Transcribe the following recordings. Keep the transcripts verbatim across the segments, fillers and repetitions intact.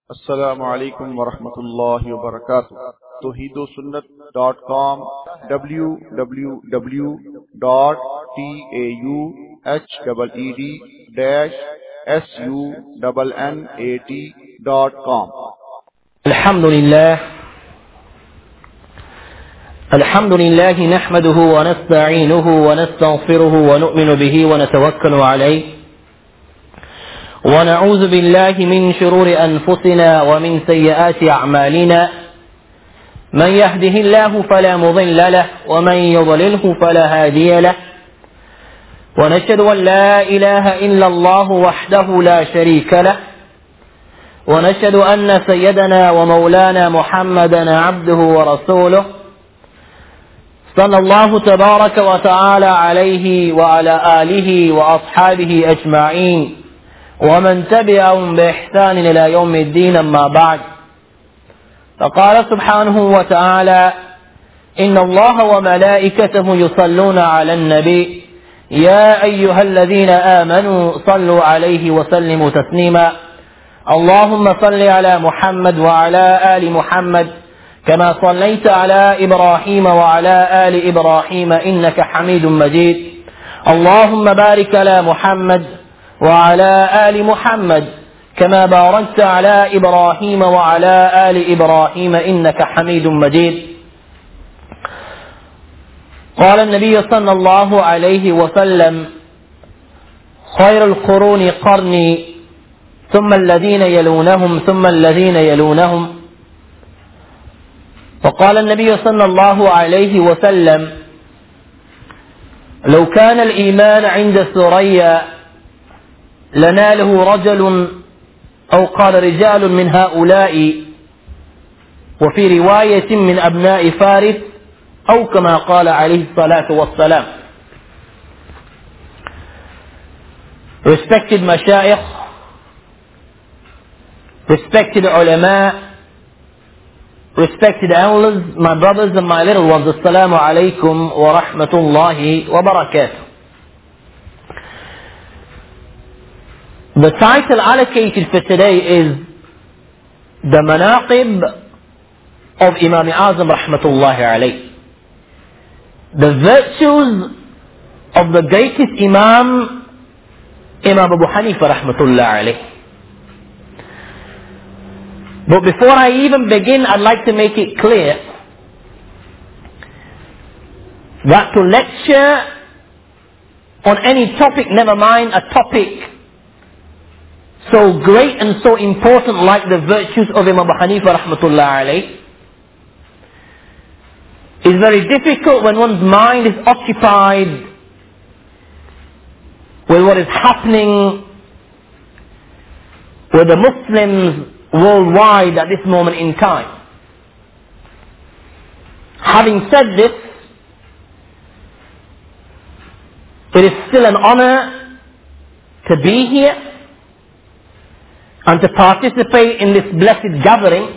Assalamu alaikum wa rahmatullahi wa barakatuh. Tawheedosunnat dot com, w w w dot tawheed-sunat dot com. Alhamdulillah. Alhamdulillah nahmaduhu wa nasta'inuhu wa nastaghfiruhu wa nu'minu bihi wa natawakkalu alayhi. ونعوذ بالله من شرور أنفسنا ومن سيئات أعمالنا من يهده الله فلا مضل له ومن يضلله فلا هادي له ونشهد أن لا إله إلا الله وحده لا شريك له ونشهد أن سيدنا ومولانا محمدا عبده ورسوله صلى الله تبارك وتعالى عليه وعلى آله وأصحابه أجمعين ومن تبعهم بإحسان إلى يوم الدين. أما بعد، فقال سبحانه وتعالى: إن الله وملائكته يصلون على النبي يا أيها الذين آمنوا صلوا عليه وسلموا تسليما. اللهم صل على محمد وعلى آل محمد كما صليت على إبراهيم وعلى آل إبراهيم إنك حميد مجيد. اللهم بارك على محمد وعلى آل محمد كما باركت على إبراهيم وعلى آل إبراهيم إنك حميد مجيد. قال النبي صلى الله عليه وسلم: خير القرون قرني ثم الذين يلونهم ثم الذين يلونهم. وقال النبي صلى الله عليه وسلم: لو كان الإيمان عند ثريا لناله رجل أو قال رجال من هؤلاء، وفي رواية من أبناء فارس، أو كما قال عليه الصلاة والسلام. Respected mashayikh, respected ulama, respected elders, my brothers and my little ones, assalamu alaikum wa rahmatullahi wa barakatuh. The title allocated for today is The Manaqib of Imam Azam rahmatullahi alayh. The virtues of the greatest Imam, Imam Abu Hanifa rahmatullahi alayh. But before I even begin, I'd like to make it clear that to lecture on any topic, never mind a topic so great and so important like the virtues of Imam Abu Hanifa rahmatullahi alayh, is very difficult when one's mind is occupied with what is happening with the Muslims worldwide at this moment in time. Having said this, it is still an honor to be here and to participate in this blessed gathering.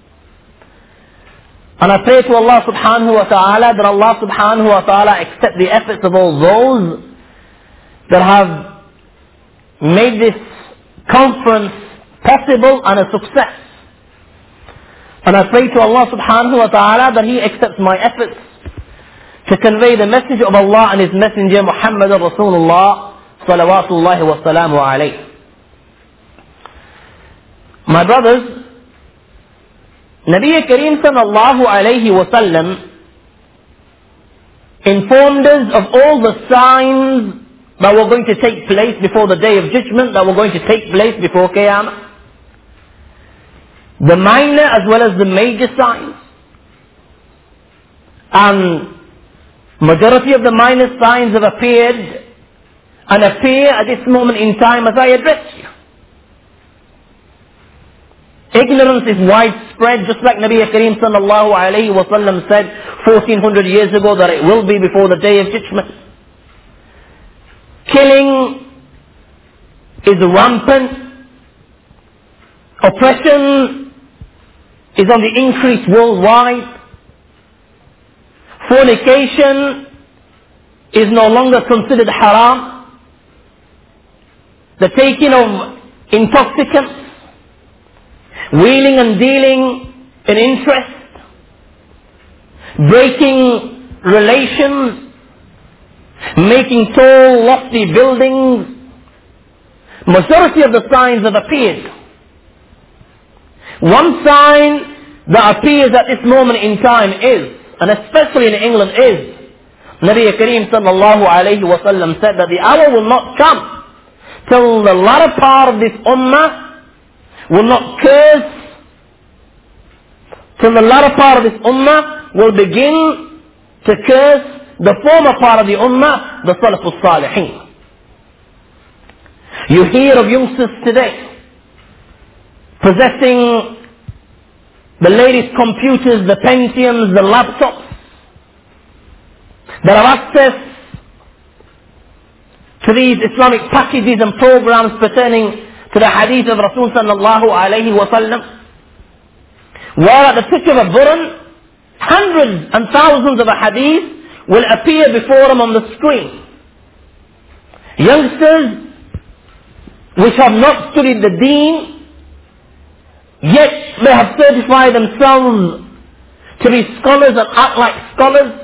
And I pray to Allah subhanahu wa ta'ala that Allah subhanahu wa ta'ala accept the efforts of all those that have made this conference possible and a success. And I pray to Allah subhanahu wa ta'ala that He accepts my efforts to convey the message of Allah and His Messenger Muhammad Rasulullah salawatullahi wa salamu alayhi. My brothers, Nabi Kareem sallallahu alayhi wa sallam informed us of all the signs that were going to take place before the Day of Judgment, that were going to take place before Qiyamah. The minor as well as the major signs. And majority of the minor signs have appeared and appear at this moment in time as I address you. Ignorance is widespread, just like Nabi Kareem sallallahu alayhi wa sallam said fourteen hundred years ago that it will be before the Day of Judgment. Killing is rampant. Oppression is on the increase worldwide. Fornication is no longer considered haram. The taking of intoxicants, wheeling and dealing in interest, breaking relations, making tall, lofty buildings. Majority of the signs have appeared. One sign that appears at this moment in time is, and especially in England is, Nabi Kareem sallallahu alayhi wa sallam said that the hour will not come till the latter part of this ummah will not curse, till the latter part of this ummah will begin to curse the former part of the ummah, the Salafus Salihin. You hear of youngsters today possessing the latest computers, the Pentiums, the laptops, that have access to these Islamic packages and programs pertaining to the hadith of Rasul sallallahu alayhi wa sallam. While at the touch of a button, hundreds and thousands of a hadith will appear before them on the screen. Youngsters which have not studied the deen, yet they have certified themselves to be scholars and act like scholars.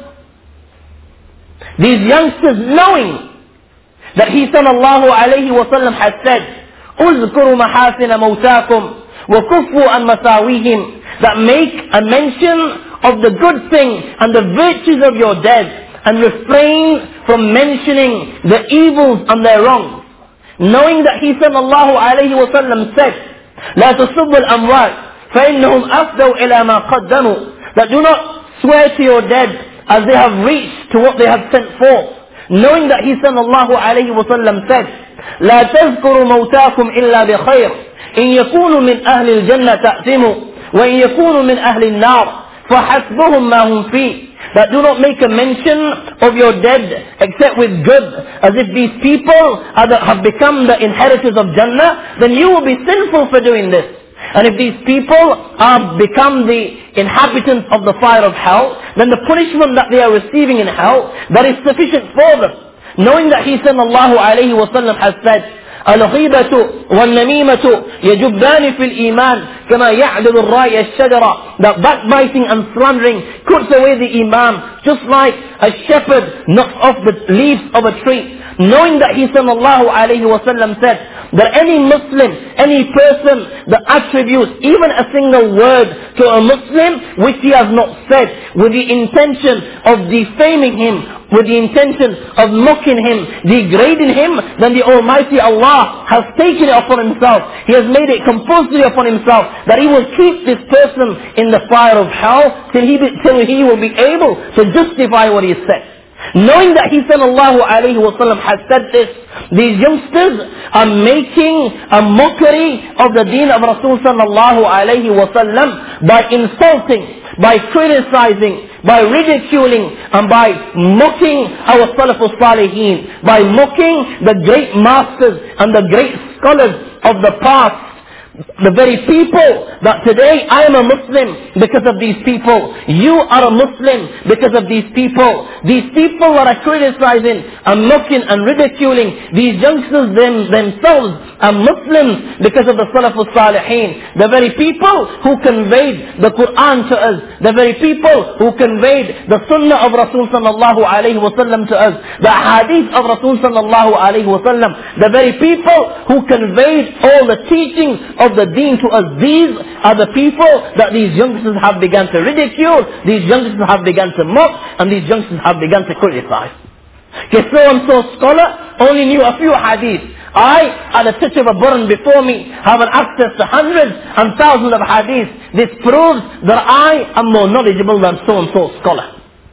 These youngsters, knowing that he sallallahu alayhi wa sallam has said, "Uzkuru mahasina mawtakum wa kufu an masawihim," that make a mention of the good thing and the virtues of your dead, and refrain from mentioning the evils and their wrongs. Knowing that he sallallahu alayhi wa sallam said, "La tasubbu al-amwat fa innahum afdaw ila ma qaddamu," that do not swear to your dead as they have reached to what they have sent forth. Knowing that he sallallahu alayhi wa sallam said, "La tazkuru mawtakum illa bi khair, in yakunu min ahli al-jannah ta'zimu, wa in yakunu min ahli al-nar, fahasbuhum ma hum fi," that do not make a mention of your dead except with good, as if these people have become the inheritors of Jannah, then you will be sinful for doing this. And if these people have become the inhabitants of the fire of hell, then the punishment that they are receiving in hell, that is sufficient for them. Knowing that he sallallahu alayhi wa sallam has said, "Al-ghibatu wal-namimatu yajubani fil iman kama ya'dulu ar-ra'i ash-shajara," that backbiting and slandering cuts away the iman, just like a shepherd knocks off the leaves of a tree. Knowing that he sallallahu alayhi wa sallam said that any Muslim, any person that attributes even a single word to a Muslim which he has not said, with the intention of defaming him, with the intention of mocking him, degrading him, then the Almighty Allah has taken it upon himself. He has made it compulsory upon himself that he will keep this person in the fire of hell till he, be, till he will be able to justify what he has said. Knowing that he sallallahu alayhi wa sallam has said this, these youngsters are making a mockery of the deen of Rasul sallallahu alayhi wa sallam by insulting, by criticizing, by ridiculing, and by mocking our Salafus Salihin, by mocking the great masters and the great scholars of the past. The very people that today I am a Muslim because of these people. You are a Muslim because of these people. These people that are criticizing and mocking and ridiculing, these youngsters them, themselves are Muslims because of the Salafus Salihin. The very people who conveyed the Quran to us, the very people who conveyed the Sunnah of Rasul sallallahu alayhi wa sallam to us, the Hadith of Rasul sallallahu alayhi wa sallam, the very people who conveyed all the teachings of the deen to us. These are the people that these youngsters have begun to ridicule, these youngsters have begun to mock, and these youngsters have begun to criticize. Okay, so and so scholar only knew a few hadith. I, at the touch of a button before me, have an access to hundreds and thousands of hadith. This proves that I am more knowledgeable than so and so scholar.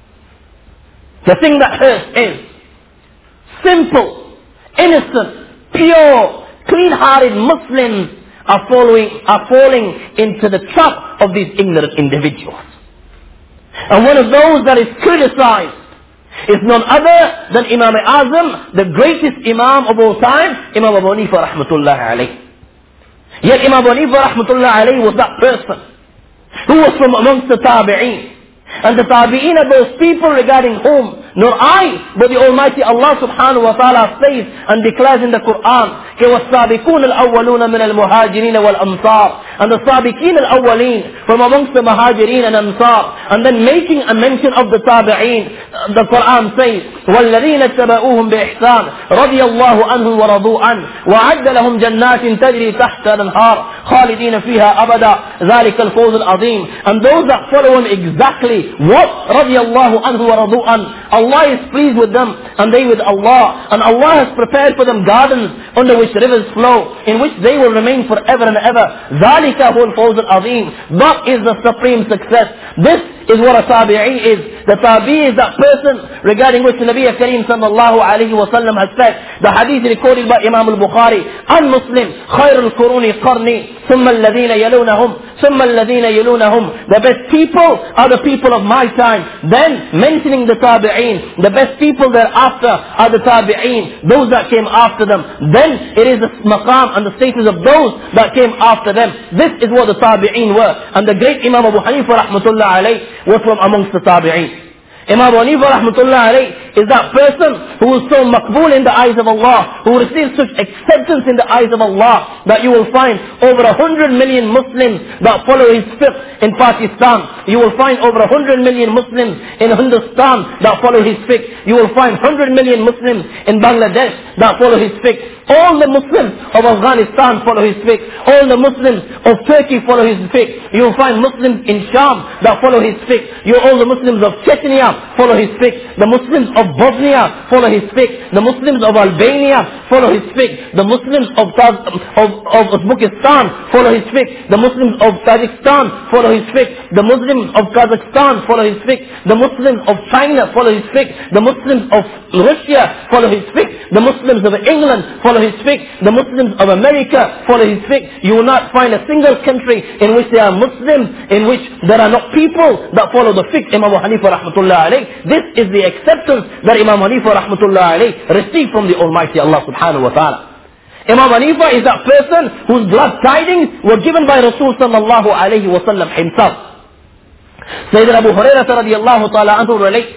The thing that hurts is simple, innocent, pure, clean-hearted Muslims are following, are falling into the trap of these ignorant individuals. And one of those that is criticized is none other than Imam Azam, the greatest Imam of all time, Imam Abu Hanifa rahmatullahi alayhi. Yet Imam Abu Hanifa rahmatullahi alayhi was that person who was from amongst the Tabi'een. And the Tabi'een are those people regarding whom nor I, but the Almighty Allah subhanahu wa ta'ala says and declares in the Quran, وَالسَّابِقُونَ الْأَوَّلُونَ مِنَ الْمُهَاجِرِينَ وَالْأَنصَارِ, and the Sabiqeen al-Awwaleen from amongst the Muhajirin and Ansar, and then making a mention of the Tabi'een, the Quran says, وَالَّذِينَ اتَّبَعُوهُمْ بِإِحْسَانٍ رَضِيَ اللَّهُ عَنْهُمْ وَرَضُوا عَنْهُ وَعَدَّ لَهُمْ جَنَّاتٍ تَجْرِي تَحْتَ الْأَنْهَارِ خَالِدِينَ فِيهَا أَبَدًا ذَلِكَ الْفَوْزُ الْعَظِيمُ. And those that follow him exactly, what? رَضِيَ اللَّهُ عَنْهُ وَرَضُوا عَنْهُ. Allah is pleased with them, and they with Allah. And Allah has prepared for them gardens under which rivers flow, in which they will remain forever and ever. ذَلِكَ هُوَ الْفَوْزُ الْعَظِيمُ. That is the supreme success. This is what a tabi'i is. The tabi'i is that person regarding which the Nabi Kareem sallallahu alayhi wa sallam has said. The hadith recorded by Imam al-Bukhari and Muslim, خَيْرُ الْقُرُونِ قَرْنِي ثُمَّ الَّذِينَ يَلُونَهُمْ ثُمَّ الَّذِينَ يَلُونَهُمْ. The best people are the people of my time. Then mentioning the tabi'een, the best people thereafter are the tabi'een, those that came after them. Then it is the maqam and the status of those that came after them. This is what the tabi'een were. And the great Imam Abu Hanifa rahmatullah alayh was from amongst the tabi'een. Imam Abu Hanifa rahmatullah alayh is that person who is so maqbool in the eyes of Allah, who receives such acceptance in the eyes of Allah, that you will find over a hundred million Muslims that follow his fiqh in Pakistan. You will find over a hundred million Muslims in Hindustan that follow his fiqh. You will find hundred million Muslims in Bangladesh that follow his fiqh. All the Muslims of Afghanistan follow his fiqh. All the Muslims of Turkey follow his fiqh. You will find Muslims in Sham that follow his fiqh. You all the Muslims of Chechnya follow his fiqh. The Muslims of Bosnia follow his fiqh. The Muslims of Albania follow his fiqh. The Muslims of of, of Uzbekistan follow his fiqh. The Muslims of Tajikistan follow his fiqh. The Muslims of Kazakhstan follow his fiqh. The Muslims of China follow his fiqh. The Muslims of Russia follow his fiqh. The Muslims of England follow his fiqh. The Muslims of America follow his fiqh. You will not find a single country in which there are Muslims, in which there are not people that follow the fiqh Imam Abu Hanifa rahmatullah alayh. This is the acceptance that Imam Hanifa rahmatullah alayh received from the Almighty Allah subhanahu wa ta'ala. Imam Hanifa is that person whose glad tidings were given by Rasul sallallahu alayhi wa sallam himself. Sayyidina Abu Hurairah radiyallahu ta'ala anhu relates,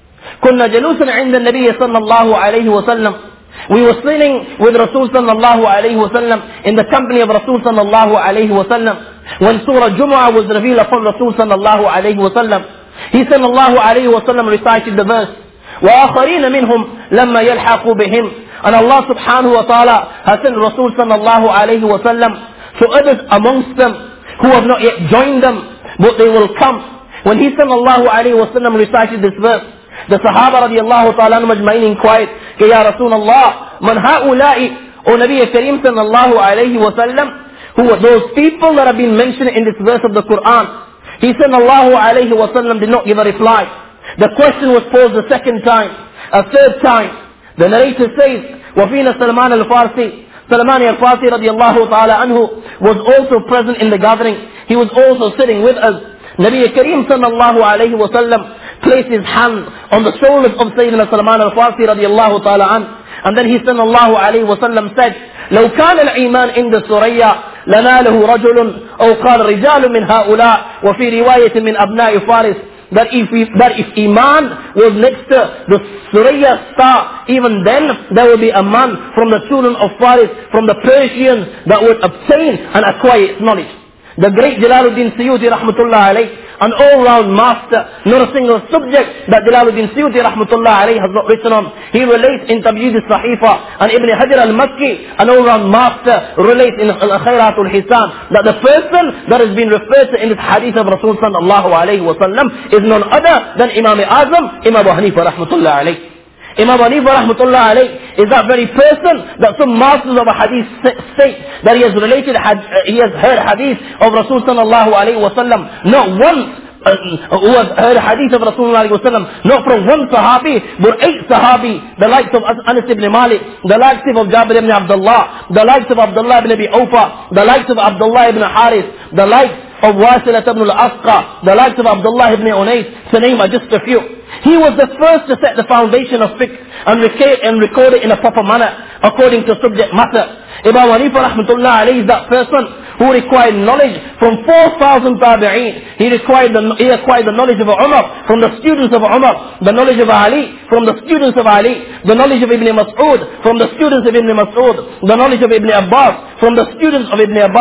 كنا جلوسا عند النبي صلى الله عليه وسلم. We were sitting with Rasul sallallahu alayhi wa sallam, in the company of Rasul sallallahu alayhi wa sallam, when Surah Jumu'ah was revealed upon Rasul sallallahu alayhi wa sallam. He sallallahu alayhi wa sallam recited the verse, وَآخَرِينَ مِنْهُمْ لَمَّا يَلْحَقُوا بِهِمْ. And Allah subhanahu wa ta'ala has sent Rasul sallallahu alayhi wa sallam to others amongst them who have not yet joined them, but they will come. When he sallallahu alayhi wa sallam recited this verse, the Sahaba radiallahu ta'ala majma'in inquired, Ya Rasulullah, man ha'ula'i, O Nabi Kareem sallallahu alayhi wa sallam, who are those people that have been mentioned in this verse of the Quran? He sallallahu alayhi wa sallam did not give a reply. The question was posed a second time, a third time. The narrator says, وَفِينَا Salman al-Farsi. Salman al-Farsi radiallahu ta'ala anhu was also present in the gathering. He was also sitting with us. Nabi Kareem sallallahu alayhi wa sallam placed his hand on the shoulders of Sayyidina Salman al-Farsi radiallahu ta'ala an. And then he sallallahu alayhi wa sallam said, لو كان الإيمان عند سريا لناله رجل أو قال رجال من هؤلاء وفي رواية من أبناء فارس. That if, we, that if Iman was next to the Suraya star, even then there will be a man from the children of Faris, from the Persians, that would obtain and acquire its knowledge. The great Jalaluddin Suyuti rahmatullah alayh, an all-round master, not a single subject that Jalaluddin Suyuti rahmatullah alayh has not written on. He relates in Tabjid al-Sahifa, and Ibn Hajar al-Makki, an all-round master, relates in Al-Khayratul Hisan, that the person that has been referred to in this hadith of Rasul sallallahu alayhi wa sallam is none other than Imam Azam, Imam Abu Hanifa rahmatullah alayh. Imam Hanifa rahmatullah alayh is that very person that some masters of a hadith state that he has related, he has heard hadith of Rasul sallallahu alayhi wa sallam, not once uh, who has heard hadith of Rasulullah alayhi wa sallam, not from one sahabi, but eight sahabi, the likes of Anas ibn Malik, the likes of Jabir ibn Abdullah, the likes of Abdullah ibn Abi Awfa, the likes of Abdullah ibn Haris, the likes of Wasilah ibn al-Asqa, the likes of Abdullah ibn Unais, to name just a few. He was the first to set the foundation of fiqh and record, and record it in a proper manner according to subject matter. Imam Hanifa rahmatullah alayhi is that person who required knowledge from four thousand tabi'een. He required the, he acquired the knowledge of Umar from the students of Umar, the knowledge of Ali from the students of Ali, the knowledge of Ibn Mas'ud from the students of Ibn Mas'ud, the knowledge of Ibn Abbas from the students of Ibn Abbas.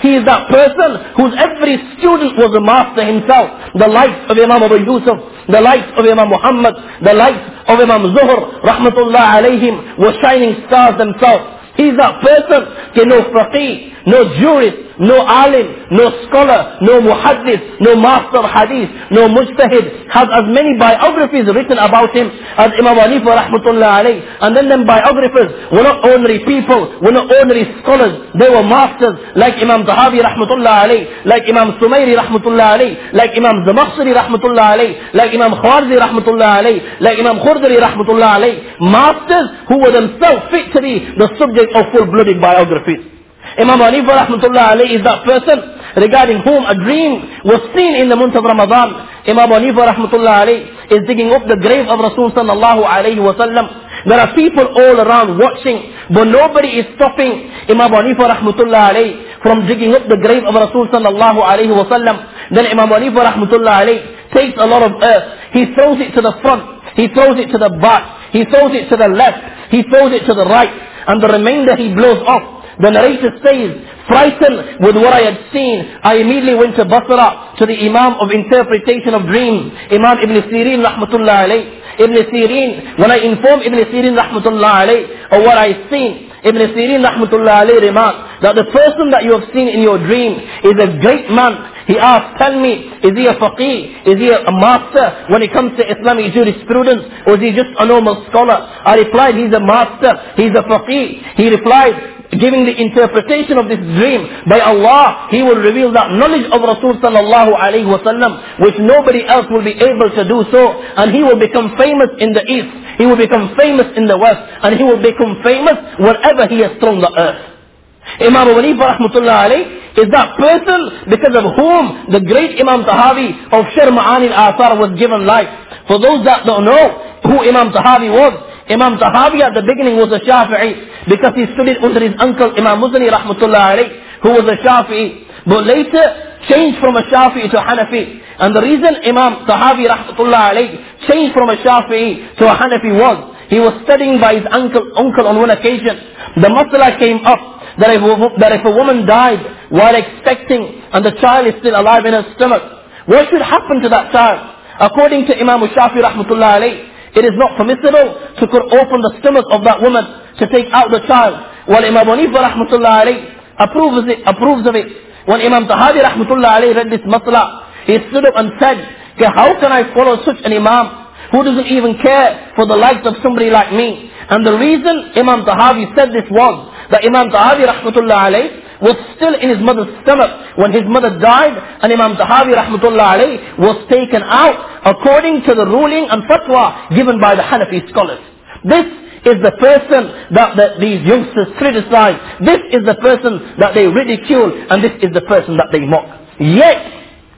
He is that person whose every student was a master himself. The likes of Imam Abu Yusuf, the likes of Imam Muhammad, the likes of Imam Zuhr, rahmatullah alayhim, were shining stars themselves. He is that person, okay, no faqih, no jurist, no alim, no scholar, no muhaddith, no master of hadith, no mujtahid, has as many biographies written about him as Imam Hanifa rahmatullah alayh. And then them biographers were not ordinary people, were not ordinary scholars, they were masters like Imam Zahabi rahmatullah alayh, like Imam Sumayri rahmatullah alayh, like Imam Zamakhshari rahmatullah alayh, like Imam Khwarzi rahmatullah alayh, like Imam Khurdari rahmatullah alayh. Masters who were themselves fit to be the subject of full-blooded biographies. Imam Hanifa rahmatullah alayhi is that person regarding whom a dream was seen in the month of Ramadan. Imam Hanifa rahmatullah alayhi is digging up the grave of Rasul sallallahu alayhi wa sallam. There are people all around watching, but nobody is stopping Imam Hanifa rahmatullah alayhi from digging up the grave of Rasul sallallahu alayhi wa sallam. Then Imam Hanifa rahmatullah alayhi takes a lot of earth, he throws it to the front, he throws it to the back, he throws it to the left, he throws it to the right, and the remainder he blows off. The narrator says, frightened with what I had seen, I immediately went to Basra, to the Imam of interpretation of dreams, Imam Ibn Sirin rahmatullah alayh. Ibn Sirin, when I informed Ibn Sirin rahmatullah alayh of what I seen, Ibn Sirin rahmatullah alayh remarked that the person that you have seen in your dream is a great man. He asked, tell me, is he a faqih? Is he a master when it comes to Islamic jurisprudence? Or is he just a normal scholar? I replied, he's a master, he's a faqih. He replied, giving the interpretation of this dream, by Allah, He will reveal that knowledge of Rasul sallallahu alayhi wa sallam, which nobody else will be able to do so, and he will become famous in the east, he will become famous in the west, and he will become famous wherever he has thrown the earth. Imam Abu Hanifa rahmatullah alayh is that person because of whom the great Imam Tahawi of Sharh Ma'ani al-Athar was given life. For those that don't know who Imam Tahawi was, Imam Tahawi at the beginning was a Shafi'i because he studied under his uncle Imam Muzani rahmatullah alayh, who was a Shafi'i, but later changed from a Shafi'i to a Hanafi. And the reason Imam Tahawi rahmatullah alayh changed from a Shafi'i to a Hanafi was he was studying by his uncle, uncle on one occasion. The masala came up that if, that if a woman died while expecting and the child is still alive in her stomach, what should happen to that child? According to Imam Shafi rahmatullah alayh, it is not permissible to cut open the stomach of that woman to take out the child. While Imam Hanifa rahmatullah alayh approves, it, approves of it. When Imam Tahawi rahmatullah alayh read this masla, he stood up and said, how can I follow such an imam who doesn't even care for the likes of somebody like me? And the reason Imam Tahawi said this was that Imam Tahawi rahmatullah alayh was still in his mother's stomach when his mother died, and Imam Tahawi rahmatullah alayh was taken out according to the ruling and fatwa given by the Hanafi scholars. This is the person that the, these youngsters criticize. This is the person that they ridicule, and this is the person that they mock. Yet,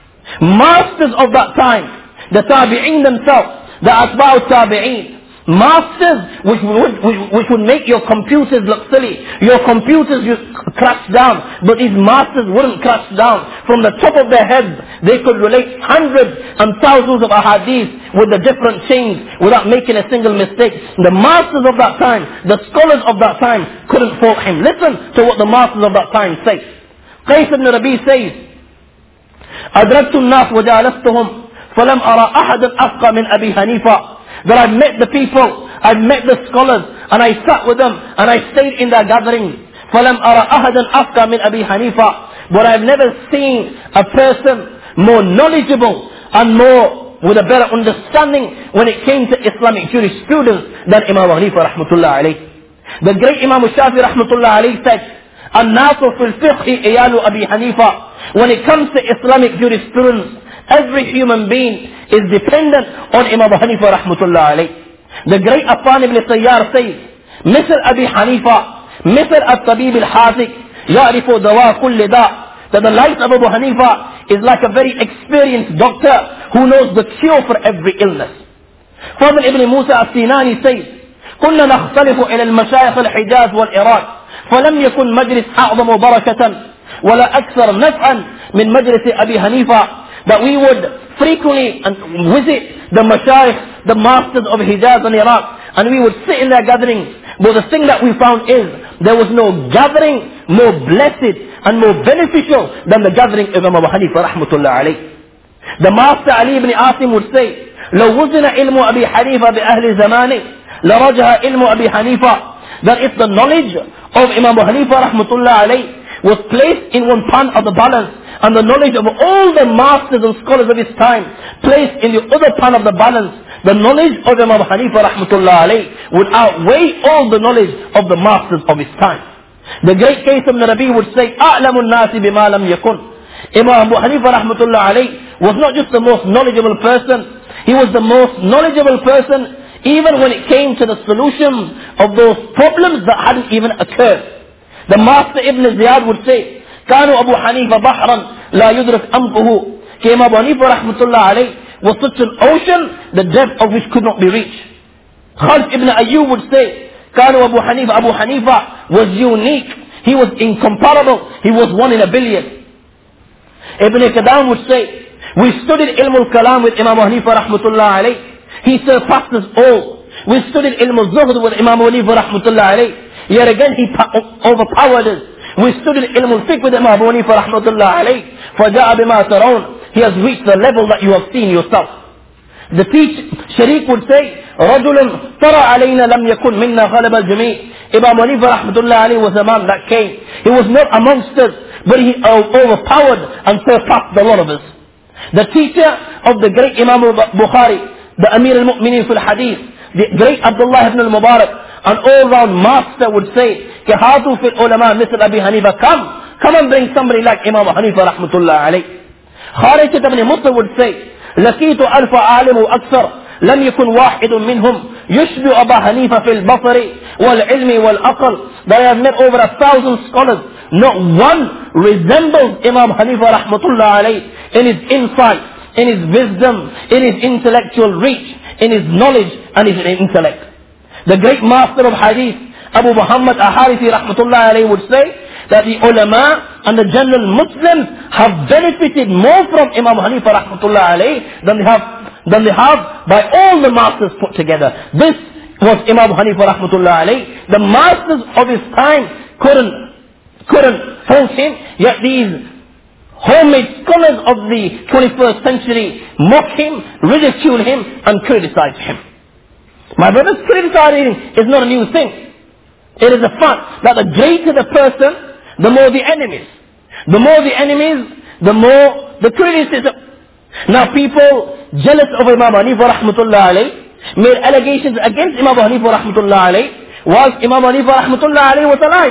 masters of that time, the tabi'een themselves, the atba'u tabi'een, masters which would, which, which would make your computers look silly. Your computers you crash down, but these masters wouldn't crash down. From the top of their heads, they could relate hundreds and thousands of ahadith with the different chains without making a single mistake. The masters of that time, the scholars of that time, couldn't fault him. Listen to what the masters of that time say. Qais ibn Rabi says, أدركت الناس وجالستهم فلم أرى أحدا أفقى من أبي حنيفة. That I've met the people, I've met the scholars, and I sat with them, and I stayed in their gatherings. فَلَمْ أَرَى أَحَدًا أَفْقَى مِنْ أَبِي حَنِيفَةٍ. But I've never seen a person more knowledgeable and more with a better understanding when it came to Islamic jurisprudence than Imam Hanifa rahmatullah alayh. The great Imam Shafi rahmatullah alayh said, الناس في الفقه إيال أبي حنيفة. When it comes to Islamic jurisprudence, every human being is dependent on Imam Abu Hanifa rahmatullah alayh. The great Affan ibn Sayyar says, مثل أبي حنيفة مثل الطبيب الحاذق يعرف دواء كل داء. That the life of Abu Hanifa is like a very experienced doctor who knows the cure for every illness. Fadl ibn Musa al-Sinani says, كنا نختلف إلى المشايخ الحجاز والعراق فلم يكن مجلس أعظم بركة ولا أكثر نفعا من مجلس أبي حنيفة. That we would frequently visit the mashayikh, the masters of Hijaz and Iraq, and we would sit in their gatherings. But the thing that we found is, there was no gathering more blessed and more beneficial than the gathering of Imam Abu Hanifa rahmatullah alayh. The Master Ali ibn Asim would say, لو وزن علم أبي حنيفة بأهل زمانه لرجح علم أبي حنيفة. That if the knowledge of Imam Abu Hanifa rahmatullah alayh was placed in one pan of the balance, and the knowledge of all the masters and scholars of his time placed in the other pan of the balance, the knowledge of Imam Abu Hanifa rahmatullah alayh would outweigh all the knowledge of the masters of his time. The great case of Nabi would say, أعلم الناس بما لم يكن. Imam Abu Hanifa rahmatullah alayh was not just the most knowledgeable person, he was the most knowledgeable person even when it came to the solutions of those problems that hadn't even occurred. The Master Ibn Ziyad would say, كانوا أبو حنيفة بحرا لا يدرك أمقه. Imam Abu Hanifa rahmatullah alayh was such an ocean, the depth of which could not be reached. Khalid ibn Ayyub would say, كانوا أبو حنيفة, Abu Hanifa was unique. He was incomparable. He was one in a billion. Ibn Qadam would say, we studied Ilm al-Kalam with Imam Abu Hanifa rahmatullah alayh. He surpassed us all. We studied Ilm al-Zuhd with Imam Abu Hanifa rahmatullah alayh. Yet again he overpowered us. We studied Ilm al-Fiqh with Imam Abu Hanifa rahmatullah alayh. فَجَاءَ بِمَا تَرَوْنَ. He has reached the level that you have seen yourself. The teacher, Sharik would say, رَجُلٌ تَرَى عَلَيْنَا لَمْ يَكُنْ مِنَّا غَلَبَ الْجَمِيعِ. Imam Abu Hanifa rahmatullah alayh was a man that came. He was not amongst us, but he overpowered and surpassed a lot of us. The teacher of the great Imam Bukhari, the Amir al-Mu'mineen fil Hadith, the great Abdullah ibn al-Mubarak, an all-round master would say, كَهَاتُوا فِي الْعُلَمَاء مِثْلَ أَبِي حَنِيفَةَ. Come, come and bring somebody like Imam Abu Hanifa rahmatullah alayh. Kharijat ibn Muslim would say, لَكِيتُ أَلْفَ عَالِمُ أَكْثَرُ لم يكن واحد منهم يشبه أبا حنيفة في البصر والعلم والأقل. That I have met over a thousand scholars, not one resembles Imam Hanifa rahmatullah alayh in his insight, in his wisdom, in his intellectual reach, in his knowledge and his intellect. The great master of hadith, Abu Muhammad Aharithi rahmatullah alayhi would say that the ulama and the general Muslims have benefited more from Imam Hanifa rahmatullah alayhi than they have than they have by all the masters put together. This was Imam Hanifa rahmatullah alayhi. The masters of his time couldn't couldn't fault him, yet these homemade scholars of the twenty-first century mock him, ridicule him and criticize him. My brothers, criticizing is not a new thing. It is a fact that the greater the person, the more the enemies. The more the enemies, the more the criticism. Now people jealous of Imam Hanifa rahmatullah alayh made allegations against Imam Hanifa rahmatullah alayh whilst Imam Hanifa rahmatullah alayh was alive.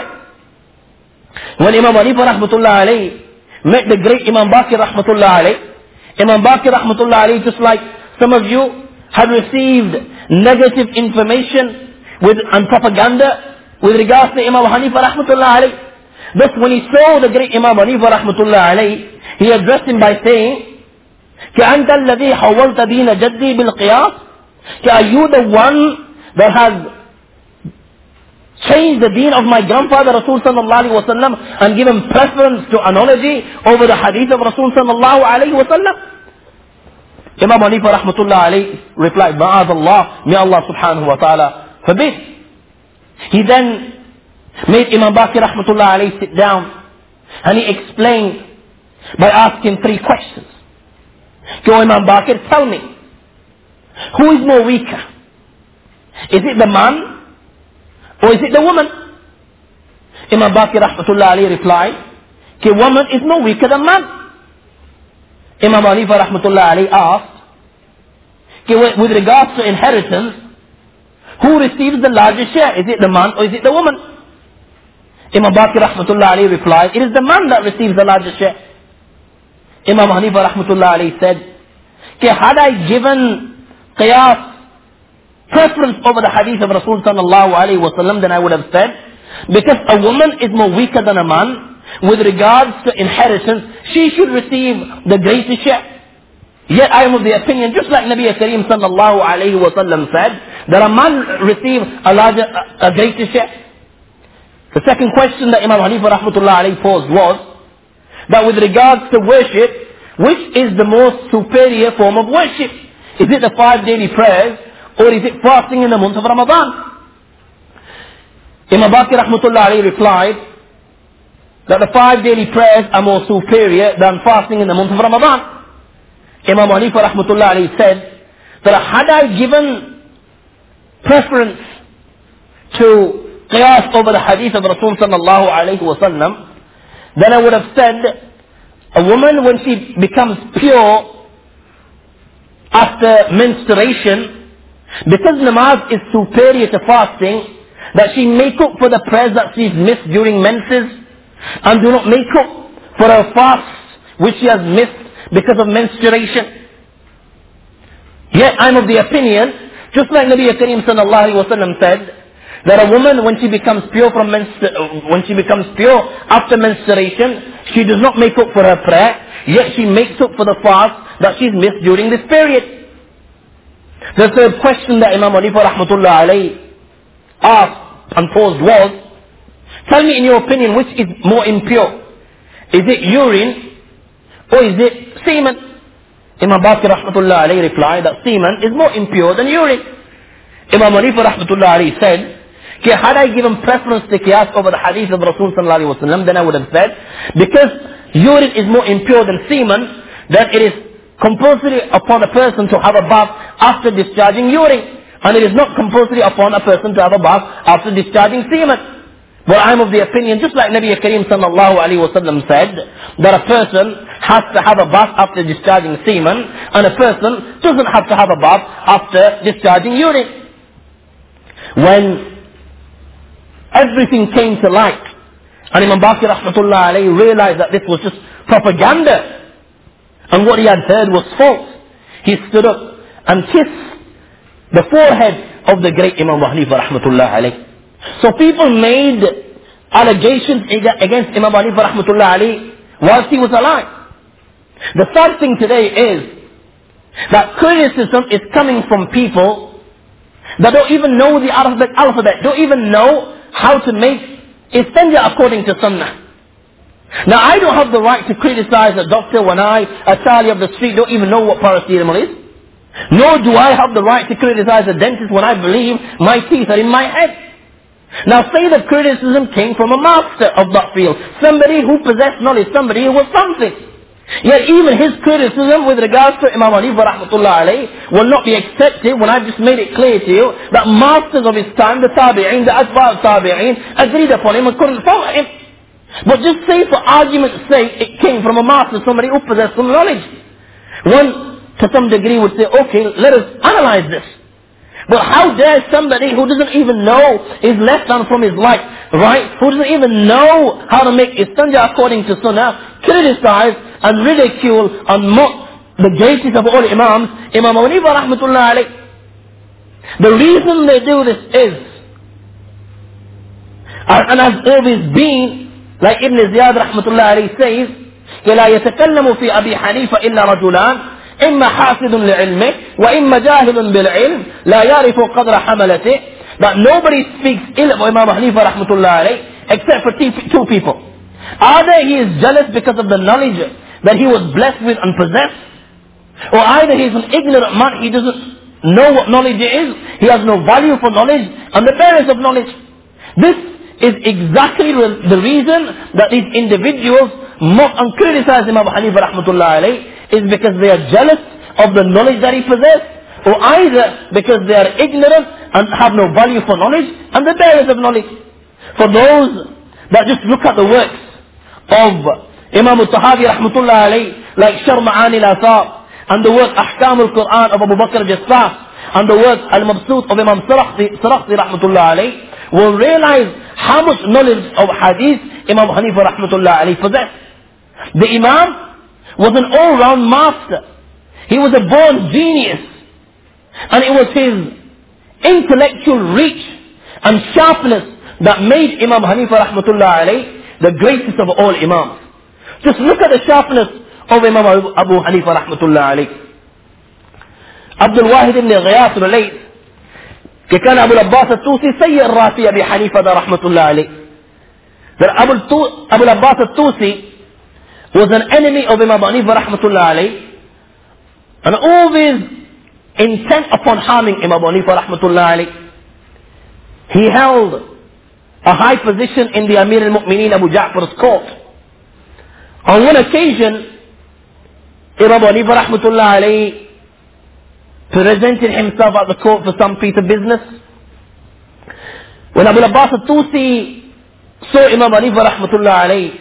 When Imam Hanifa rahmatullah alayh met the great Imam Baqir rahmatullah alayh, Imam Baqir rahmatullah alayh, just like some of you had received negative information with and propaganda with regards to Imam Hanifa rahmatullah alayh. Thus when he saw the great Imam Hanifa rahmatullah alayh, he addressed him by saying, كأنت الذي حولت دين جدي بالقياس. Are you the one that has changed the deen of my grandfather Rasul sallallahu alayhi wa sallam and given preference to analogy over the hadith of Rasul sallallahu alayhi wa sallam? Imam Hanifa rahmatullah alayhi replied, Ma'ad Allah, may Allah subhanahu wa ta'ala forbid. He then made Imam Baqir rahmatullah alayhi sit down and he explained by asking three questions. Go Imam Baqir, tell me, who is more weaker? Is it the man or is it the woman? Imam Baqir rahmatullah alayhi replied, the woman is more weaker than man. Imam Hanifa rahmatullah alayhi asked, with regards to inheritance, who receives the largest share? Is it the man or is it the woman? Imam Baqir rahmatullah alayhi replied, it is the man that receives the largest share. Imam Hanifa rahmatullah alayhi said, had I given qiyas preference over the hadith of Rasul sallallahu alayhi wa sallam, then I would have said, because a woman is more weaker than a man, with regards to inheritance, she should receive the greatest share. Yet I am of the opinion, just like Nabi Kareem sallallahu alayhi wa sallam said, that a man receives a larger, a, a greater share. The second question that Imam Hanifa rahmatullah alayhi posed was, that with regards to worship, which is the most superior form of worship? Is it the five daily prayers or is it fasting in the month of Ramadan? Imam Baqir rahmatullah alayhi replied, that the five daily prayers are more superior than fasting in the month of Ramadan. Imam Hanifa rahmatullah alayhi said that had I given preference to qiyas over the hadith of Rasul sallallahu alayhi wa sallam, then I would have said a woman when she becomes pure after menstruation, because namaz is superior to fasting, that she make up for the prayers that she's missed during menses, and do not make up for her fast which she has missed because of menstruation. Yet I'm of the opinion, just like Nabi Kareem sallallahu alaihi wasallam said, that a woman when she becomes pure from menstru- when she becomes pure after menstruation, she does not make up for her prayer, yet she makes up for the fast that she's missed during this period. The third question that Imam Hanifa rahmatullah alayhi asked and posed was, tell me in your opinion which is more impure? Is it urine or is it semen? Imam Baqir rahmatullah alayhi replied that semen is more impure than urine. Imam Hanifa rahmatullah alayhi said, okay, had I given preference to qiyas over the hadith of Rasul sallallahu alayhi wa sallam, then I would have said, because urine is more impure than semen, then it is compulsory upon a person to have a bath after discharging urine. And it is not compulsory upon a person to have a bath after discharging semen. But I'm of the opinion, just like Nabi Kareem sallallahu alayhi wa sallam said, that a person has to have a bath after discharging semen, and a person doesn't have to have a bath after discharging urine. When everything came to light, and Imam Baqir rahmatullah alayhi realized that this was just propaganda, and what he had heard was false, he stood up and kissed the forehead of the great Imam Hanifa rahmatullah alayhi. So people made allegations against Imam Hanifa rahmatullah alayhi whilst he was alive. The sad thing today is that criticism is coming from people that don't even know the Arabic alphabet, don't even know how to make istinja according to Sunnah. Now I don't have the right to criticize a doctor when I, a tali of the street, don't even know what paracetamol is. Nor do I have the right to criticize a dentist when I believe my teeth are in my head. Now say that criticism came from a master of that field, somebody who possessed knowledge, somebody who was something. Yet even his criticism with regards to Imam Hanifa rahmatullah alayhi will not be accepted when I've just made it clear to you that masters of his time, the tabi'een, the atba' tabi'een, agreed upon him and couldn't follow him. But just say for argument's sake it came from a master, somebody who possessed some knowledge. One to some degree would say, okay, let us analyze this. But how dare somebody who doesn't even know his left hand from his right, right, who doesn't even know how to make istinja according to Sunnah, criticize and ridicule and mock the greatest of all Imams, Imam Hanifa rahmatullah alayhi. The reason they do this is, and has always been, like Ibn Ziyad rahmatullah alayhi says, لا يتكلم في أبي حنيفة إلا رجلان إما حاسد لعلمه وإما جاهل بالعلم لا يعرف قدر حملته. That nobody speaks ill of Imam Hanifa rahmatullah alayhi except for two people. Either he is jealous because of the knowledge that he was blessed with and possessed, or either he is an ignorant man, he doesn't know what knowledge is, he has no value for knowledge and the bearers of knowledge. This is exactly the reason that these individuals mock and criticize Imam Hanifa rahmatullah alayhi, is because they are jealous of the knowledge that he possessed, or either because they are ignorant and have no value for knowledge and the bearers of knowledge. For those that just look at the works of Imam al-Tahawi rahmatullah alayhi, like Sharh Ma'ani al-Athar, and the work Ahkam al-Quran of Abu Bakr Jassas, and the work Al-Mabsut of Imam Sarakhsi rahmatullah alayhi, will realize how much knowledge of hadith Imam Hanifa rahmatullah alayhi possessed. The Imam was an all-round master. He was a born genius. And it was his intellectual reach and sharpness that made Imam Hanifa rahmatullah alayhi the greatest of all Imams. Just look at the sharpness of Imam Abu Hanifa rahmatullah alayhi. Abdul Wahid ibn Ghiyas relates कि كان أبو العباس الطوسي سيء الراسي أبي حنيفة رحمة الله عليه. That Abu al-Abbas al-Tusi was an enemy of Imam Hanifa rahmatullah alayhi, and always intent upon harming Imam Hanifa rahmatullah alayhi. He held a high position in the Amir al-Mu'mineen Abu Ja'far's court. On one occasion, Imam Abu Hanifa rahmatullah alayhi presented himself at the court for some piece of business. When Abu Abbas al-Tusi saw Imam Abu Hanifa rahmatullah alayhi,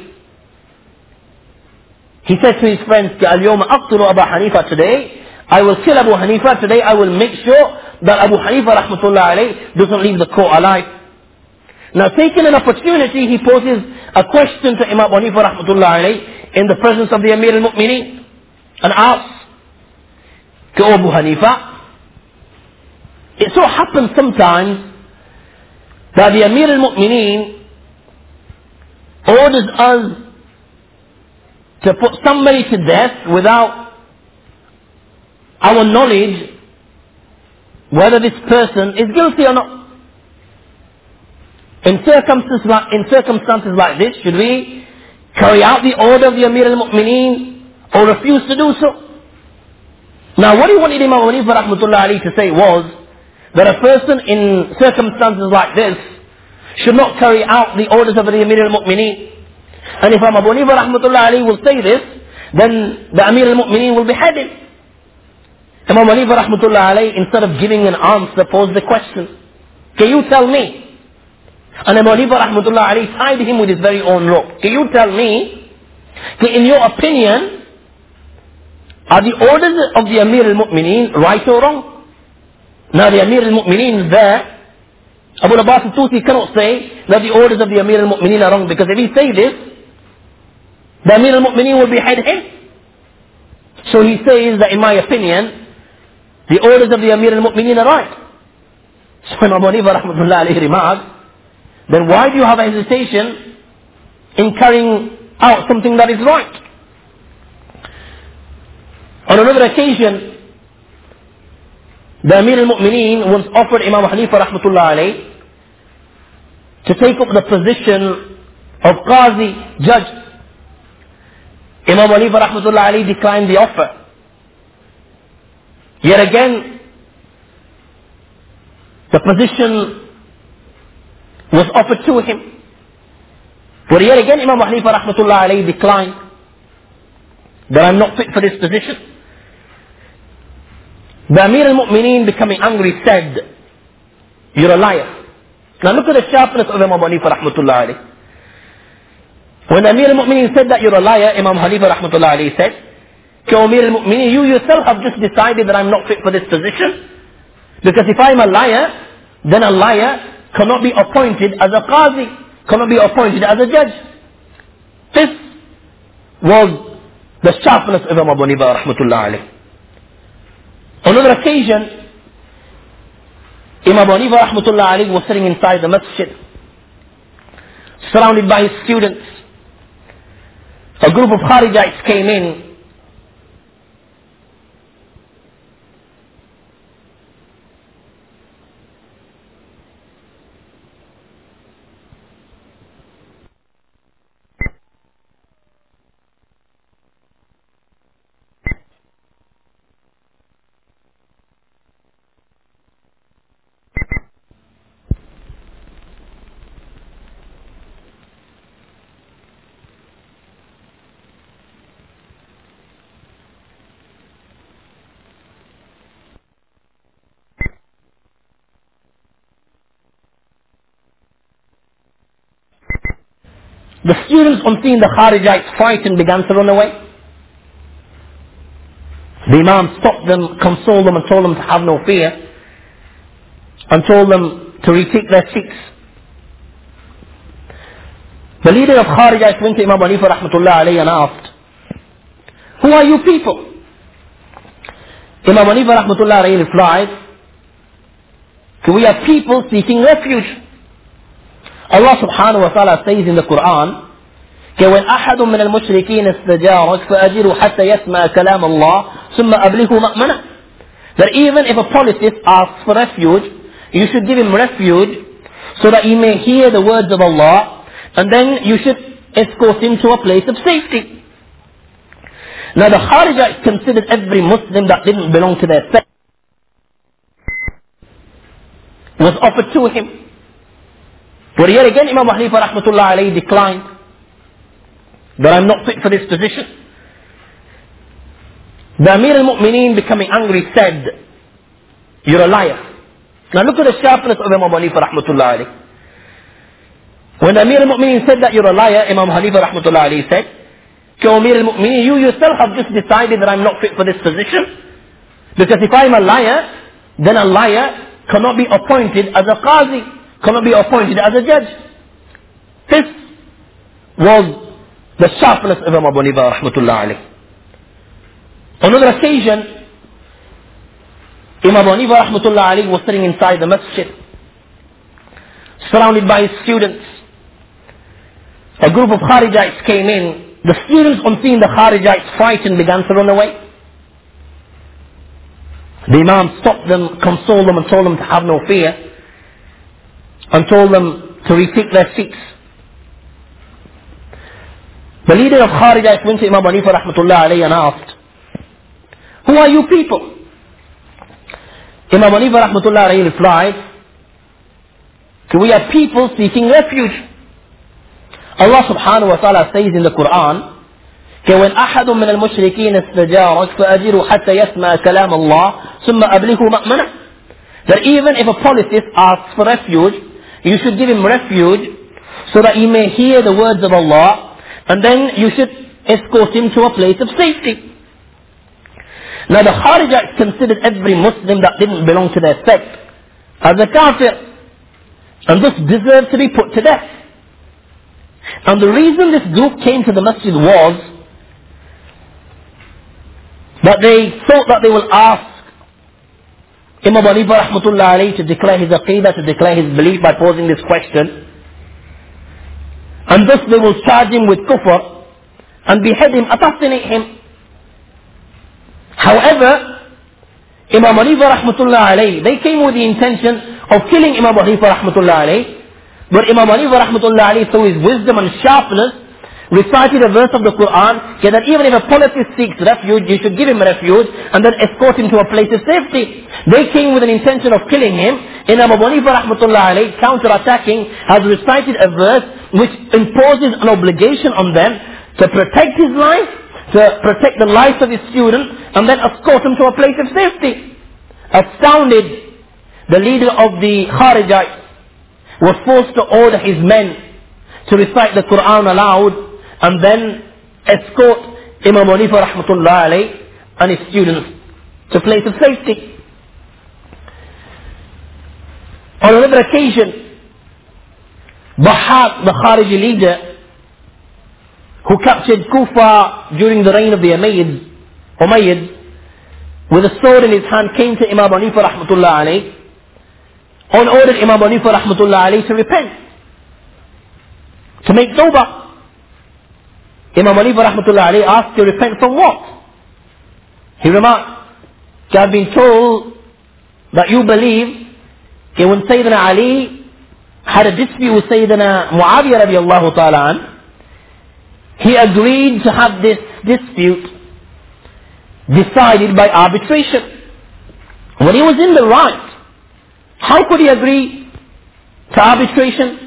he said to his friends, Al-Yawma aqtulu Abu Hanifa today, I will kill Abu Hanifa today, I will make sure that Abu Hanifa rahmatullah alayhi doesn't leave the court alive. Now taking an opportunity, he poses a question to Imam Abu Hanifa rahmatullah alayhi in the presence of the Amir al-Mu'mineen and asks, O Abu Hanifa, it so happens sometimes that the Amir al-Mu'mineen orders us to put somebody to death without our knowledge whether this person is guilty or not. In circumstances like, in circumstances like this, should we carry out the order of the Amir al-Mu'mineen or refuse to do so? Now what he wanted Imam Abu Hanifa rahmatullah alayhi to say was that a person in circumstances like this should not carry out the orders of the Amir al-Mu'mineen. And if Imam Abu Hanifa rahmatullah alayhi will say this, then the Amir al-Mu'mineen will be beheaded. Imam Abu Hanifa rahmatullah alayhi, instead of giving an answer, posed the question, can you tell me? And Imam Abu Hanifa rahmatullah alayhi tied him with his very own rope. Can you tell me, in your opinion, are the orders of the Amir al-Mu'mineen right or wrong? Now the Amir al-Mu'mineen is there. Abu Abbas al-Tusi cannot say that the orders of the Amir al-Mu'mineen are wrong, because if he say this, the Amir al-Mu'mineen will behead him. So he says that in my opinion, the orders of the Amir al-Mu'mineen are right. So Imam Abu Hanifa rahmatullah alayhi remarked, then why do you have a hesitation in carrying out something that is right? On another occasion, the Amir al-Mu'mineen once offered Imam Hanifa rahmatullah alayhi to take up the position of Qazi, judge. Imam Hanifa rahmatullah alayhi declined the offer. Yet again, the position was offered to him. But yet again, Imam Hanifa rahmatullah alayhi declined. That I'm not fit for this position. The Amir al-Mu'mineen, becoming angry, said, you're a liar. Now look at the sharpness of Imam Hanifa rahmatullah alayhi. When Amir al-Mu'mineen said that you're a liar, Imam Hanifa rahmatullah alayhi said, O Amir al-Mu'mineen, you yourself have just decided that I'm not fit for this position. Because if I'm a liar, then a liar cannot be appointed as a qazi, cannot be appointed as a judge. This was the sharpness of Imam Abu Hanifa rahmatullah alayhi. On another occasion, Imam Abu Hanifa rahmatullah alayhi was sitting inside the masjid, surrounded by his students. A group of Kharijites came in. The students, on seeing the Kharijites fighting, began to run away. The Imam stopped them, consoled them and told them to have no fear, and told them to retake their seats. The leader of Kharijites went to Imam Abu Hanifa rahmatullah alayhi and asked, who are you people? Imam Abu Hanifa rahmatullah alayhi replied, we are people seeking refuge. Allah subhanahu wa ta'ala says in the Quran, وَإِنْ أَحَدٌ مِّنَ الْمُشْرِكِينَ اسْتَجَارَكَ فَأَجِرُوا حَتَّى يَسْمَعَ كَلَامَ اللَّهِ ثُمَّ أَبْلِغْهُ مَأْمَنًا. That even if a polytheist asks for refuge, you should give him refuge so that he may hear the words of Allah, and then you should escort him to a place of safety. Now the Kharijites considered every Muslim that didn't belong to their sect was offered to him. But yet again Imam Abu Hanifa rahmatullah alayhi declined, that I'm not fit for this position. The Amir al-Mu'mineen, becoming angry, said, you're a liar. Now look at the sharpness of Imam Abu Hanifa rahmatullah alayhi. When the Amir al-Mu'mineen said that you're a liar, Imam Hanifa rahmatullah alayhi said, O Amir al-Mu'mineen, you yourself have just decided that I'm not fit for this position. Because if I'm a liar, then a liar cannot be appointed as a qazi, cannot be appointed as a judge. This was the sharpness of Imam Abu Hanifa rahmatullah alayhi. On another occasion, Imam Abu Hanifa rahmatullah alayhi was sitting inside the masjid, surrounded by his students. A group of Kharijites came in. The students, on seeing the Kharijites frightened, began to run away. The Imam stopped them, consoled them and told them to have no fear, and told them to retake their seats. The leader of Kharijites went to Imam Abu Hanifa rahmatullah alayhi and asked, who are you people? Imam Abu Hanifa rahmatullah alayhi replied, we are people seeking refuge. Allah subhanahu wa ta'ala says in the Quran, وَإِنْ أَحَدٌ مِّنَ الْمُشْرِكِينَ اسْتَجَارَكَ فَأَجِرُوا حَتَّى يَسْمَعَ كَلَامَ اللَّهِ ثُمَّ أَبْلِغْهُ مَأْمَنَهُ. That even if a polytheist asks for refuge, you should give him refuge so that he may hear the words of Allah, and then you should escort him to a place of safety. Now the Kharijites considered every Muslim that didn't belong to their sect as a kafir, and thus deserved to be put to death. And the reason this group came to the masjid was that they thought that they will ask Imam Abu Hanifa rahmatullah alayhi to declare his aqeedah, to declare his belief by posing this question. And thus they will charge him with kufr and behead him, assassinate him. However, Imam Abu Hanifa rahmatullah alayhi, they came with the intention of killing Imam Abu Hanifa rahmatullah alayhi. But Imam Abu Hanifa rahmatullah alayhi, through his wisdom and sharpness, recited a verse of the Quran, that even if a polytheist seeks refuge, you should give him refuge and then escort him to a place of safety. They came with an intention of killing him. Imam Abu Hanifa rahmatullah alayhi, counter-attacking, has recited a verse which imposes an obligation on them to protect his life, to protect the lives of his student, and then escort him to a place of safety. Astounded, the leader of the Kharijites was forced to order his men to recite the Quran aloud and then escort Imam Abu Hanifa rahmatullah alayhi and his students to a place of safety. On another occasion, Bahaq, the Khariji leader, who captured Kufa during the reign of the Umayyads, Umayyads, with a sword in his hand, came to Imam Abu Hanifa rahmatullah alayhi and ordered Imam Abu Hanifa rahmatullah alayhi to repent, to make tawbah. Imam Abu Hanifa rahmatullah alayhi asked, to repent from what? He remarked, I've been told that you believe that when Sayyidina Ali had a dispute with Sayyidina Muawiyah radiallahu ta'ala an, he agreed to have this dispute decided by arbitration. When he was in the right, how could he agree to arbitration?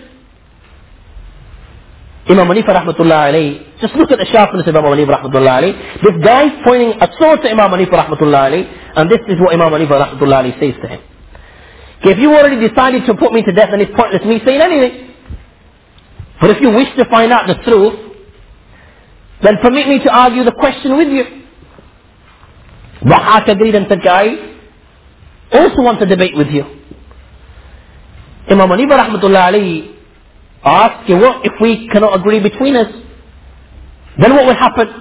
Imam Abu Hanifa rahmatullah alayhi, just look at the sharpness of Imam Abu Hanifa rahmatullah alayhi. This guy is pointing a sword to Imam Abu Hanifa rahmatullah alayhi, and this is what Imam Abu Hanifa rahmatullah alayhi says to him. Okay, if you already decided to put me to death, then it's pointless me saying anything. But if you wish to find out the truth, then permit me to argue the question with you. Bahaq agreed and said, I also want to debate with you. Imam Abu Hanifa rahmatullah alayhi asked, what if we cannot agree between us? Then what will happen?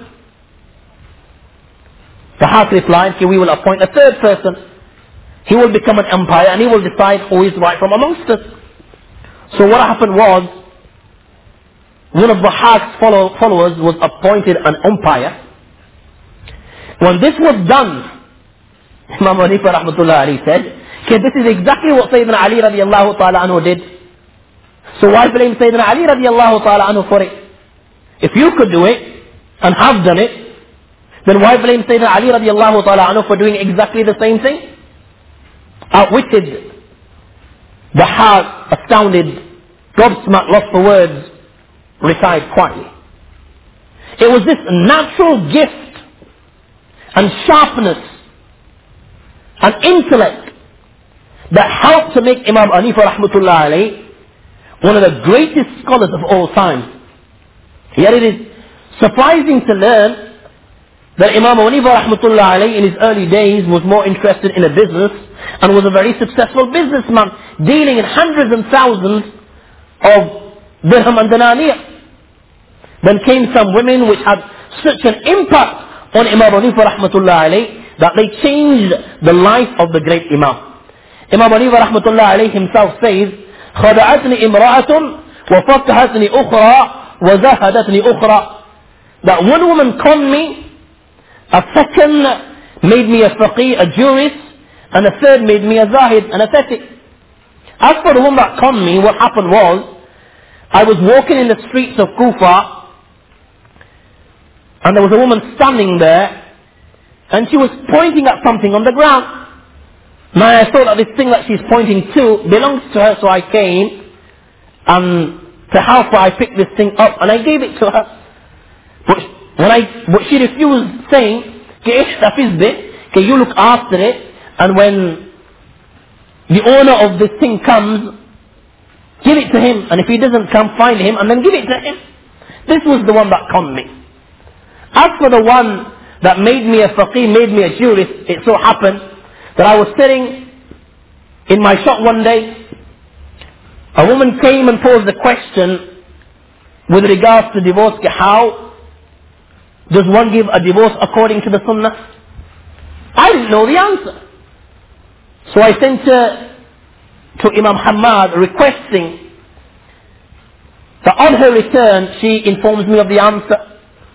Bahaq replied, we will appoint a third person. He will become an umpire and he will decide who is right from amongst us. So what happened was, one of Bahaq's follow, followers was appointed an umpire. When this was done, Imam Abu Hanifa rahmatullah alayhi said, okay, this is exactly what Sayyidina Ali radiallahu ta'ala anhu did. So why blame Sayyidina Ali radiallahu ta'ala anhu for it? If you could do it, and have done it, then why blame Sayyidina Ali radiallahu ta'ala anhu for doing exactly the same thing? Outwitted, Bahaq, astounded, gobsmacked, lost for words, retired quietly. It was this natural gift and sharpness and intellect that helped to make Imam Hanifa rahmatullah alayhi one of the greatest scholars of all time. Yet it is surprising to learn that Imam Hanifa rahmatullah alayhi in his early days was more interested in a business and was a very successful businessman, dealing in hundreds and thousands of dirham and dinaniyah. Then came some women which had such an impact on Imam Hanifa rahmatullah alayhi that they changed the life of the great Imam. Imam Hanifa rahmatullah alayhi himself says, خَدَعَتْنِي إِمْرَأَةٌ وَفَقْهَتْنِي أُخْرَى وَزَهَدَتْنِي أُخْرَى. That one woman conned me, a second made me a faqih, a jurist, and a third made me a zahid, an ascetic. As for the woman that conned me, what happened was, I was walking in the streets of Kufa, and there was a woman standing there, and she was pointing at something on the ground. Now I thought that this thing that she's pointing to belongs to her, so I came and to help her I picked this thing up and I gave it to her. But when I, but she refused, saying, "Ke you look after it, and when the owner of this thing comes, give it to him, and if he doesn't come, find him and then give it to him." This was the one that conned me. As for the one that made me a faqih, made me a jurist, it so happened that I was sitting in my shop one day. A woman came and posed a question with regards to divorce. How does one give a divorce according to the sunnah? I didn't know the answer. So I sent her to Imam Hamad requesting that on her return she informs me of the answer.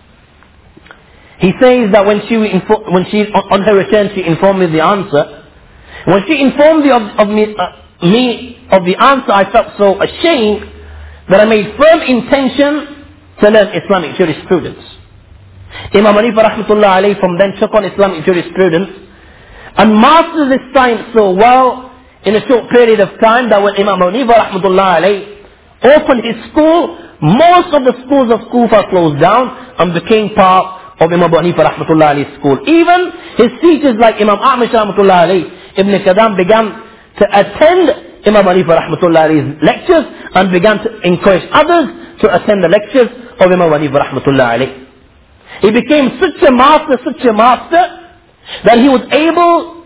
He says that when she, when she on her return she informed me of the answer. When she informed me of, of me, uh, me of the answer, I felt so ashamed that I made firm intention to learn Islamic jurisprudence. Imam Hanifa rahmatullah alayhi from then took on Islamic jurisprudence and mastered this science so well in a short period of time that when Imam Hanifa rahmatullah alayhi opened his school, most of the schools of Kufa closed down and became part of Imam Hanifa rahmatullah alayhi's school. Even his teachers like Imam Ahmad rahmatullah alayhi, Ibn Qadam began to attend Imam Hanifa rahmatullah alayhi's lectures and began to encourage others to attend the lectures of Imam Hanifa rahmatullah alayhi. He became such a master, such a master, that he was able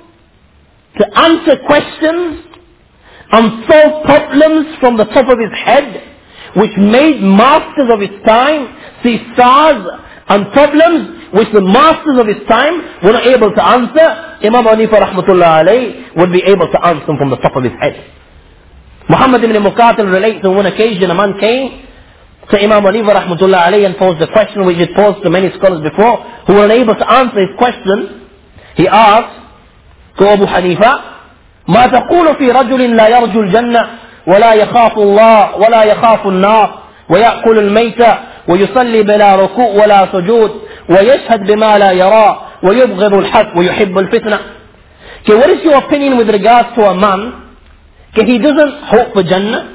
to answer questions and solve problems from the top of his head, which made masters of his time see stars and problems which the masters of his time were not able to answer. Imam Hanifa rahmatullah alayhi would be able to answer them from the top of his head. Muhammad ibn Muqatil relates on one occasion a man came to Imam Hanifa rahmatullah alayhi and posed a question which he posed to many scholars before who were unable to answer his question. He asked, "Go Abu Hanifa, ما تقول في رجل لا يرجو الجنة ولا يخاف الله ولا يخاف النار ويأكل الميت ويصلي بلا ركوع ولا سجود ويشهد بما لا يرى ويبغض الحق ويحب الفتنة." Okay, what is your opinion with regards to a man? Okay, he doesn't hope for Jannah,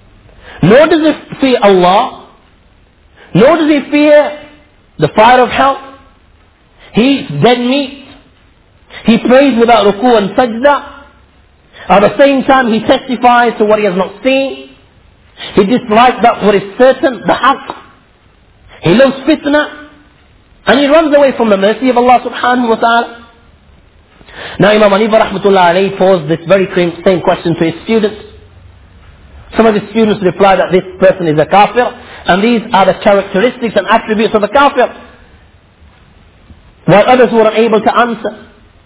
nor does he fear Allah, nor does he fear the fire of hell. He eats dead meat. He prays without ruku and sajda. At the same time, he testifies to what he has not seen. He dislikes that what is certain, the haqq. He loves fitna. And he runs away from the mercy of Allah subhanahu wa ta'ala. Now Imam Hanifa rahmatullah alayhi posed this very same question to his students. Some of his students replied that this person is a kafir, and these are the characteristics and attributes of a kafir, while others were unable to answer.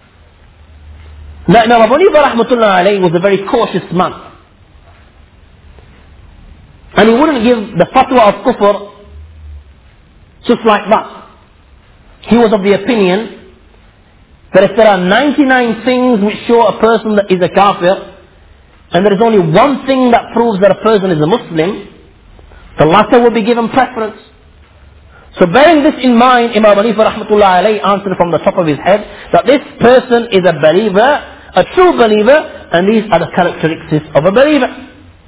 Now Imam Hanifa rahmatullah alayhi was a very cautious man, and he wouldn't give the fatwa of kufr just like that. He was of the opinion that if there are ninety-nine things which show a person that is a kafir, and there is only one thing that proves that a person is a Muslim, the latter will be given preference. So bearing this in mind, Imam Hanifa rahmatullah alayhi answered from the top of his head that this person is a believer, a true believer, and these are the characteristics of a believer.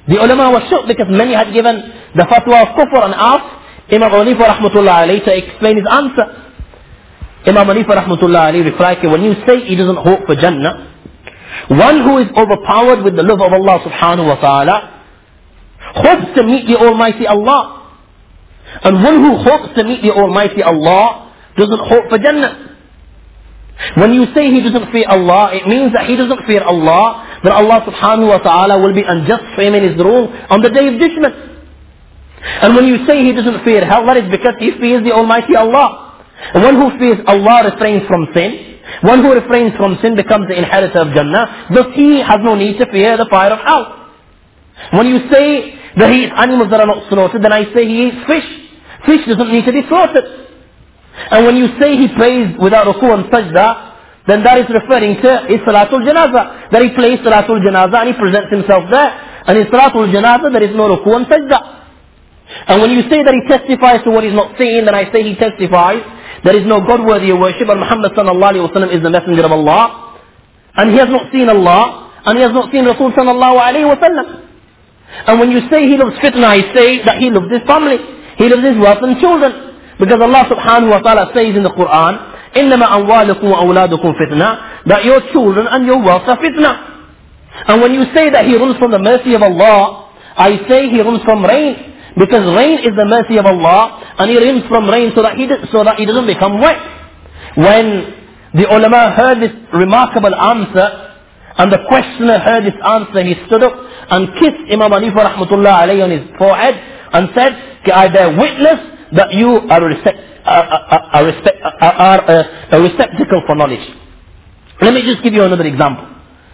The ulama was shocked because many had given the fatwa of kufr and asked Imam Hanifa rahmatullah alayhi to explain his answer. Imam Hanifa rahmatullah alayhi replied, when you say he doesn't hope for Jannah, one who is overpowered with the love of Allah subhanahu wa ta'ala hopes to meet the Almighty Allah. And one who hopes to meet the Almighty Allah doesn't hope for Jannah. When you say he doesn't fear Allah, it means that he doesn't fear Allah, that Allah subhanahu wa ta'ala will be unjust for him in his rule on the day of judgment. And when you say he doesn't fear hell, that is because he fears the Almighty Allah. And one who fears Allah refrains from sin. One who refrains from sin becomes the inheritor of Jannah. Thus he has no need to fear the fire of hell. When you say that he eats animals that are not slaughtered, then I say he eats fish. Fish doesn't need to be slaughtered. And when you say he prays without ruku and sajda, then that is referring to his Salatul Janazah. That he plays Salatul Janazah and he presents himself there. And in Salatul Janazah there is no ruku and sajda. And when you say that he testifies to what he's not saying, then I say he testifies there is no God worthy of worship and Muhammad sallallahu alayhi wa sallam is the messenger of Allah. And he has not seen Allah and he has not seen Rasul sallallahu alayhi wa sallam. And when you say he loves fitna, I say that he loves his family. He loves his wealth and children. Because Allah subhanahu wa ta'ala says in the Quran, إِنَّمَا أَمْوَالُكُمْ وَأَوْلَادُكُمْ فِتْنَةً, that your children and your wealth are fitna. And when you say that he runs from the mercy of Allah, I say he runs from rain. Because rain is the mercy of Allah, and he runs from rain so that he, so that he doesn't become wet. When the ulama heard this remarkable answer, and the questioner heard this answer, he stood up and kissed Imam Hanifa rahmatullah alayhi on his forehead, and said, I bear witness that you are a, respect, uh, uh, uh, respect, uh, are a, a receptacle for knowledge. Let me just give you another example.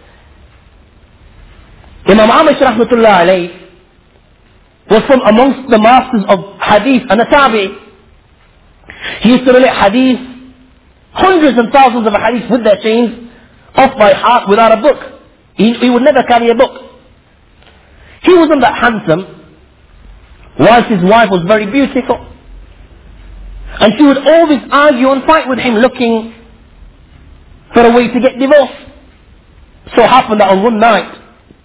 Imam Amish rahmatullah alayhi was from amongst the masters of hadith and tabi. He used to relate hadith, hundreds and thousands of hadith with their chains, off by heart without a book. He, he would never carry a book. He wasn't that handsome, whilst his wife was very beautiful. And she would always argue and fight with him, looking for a way to get divorced. So happened that on one night,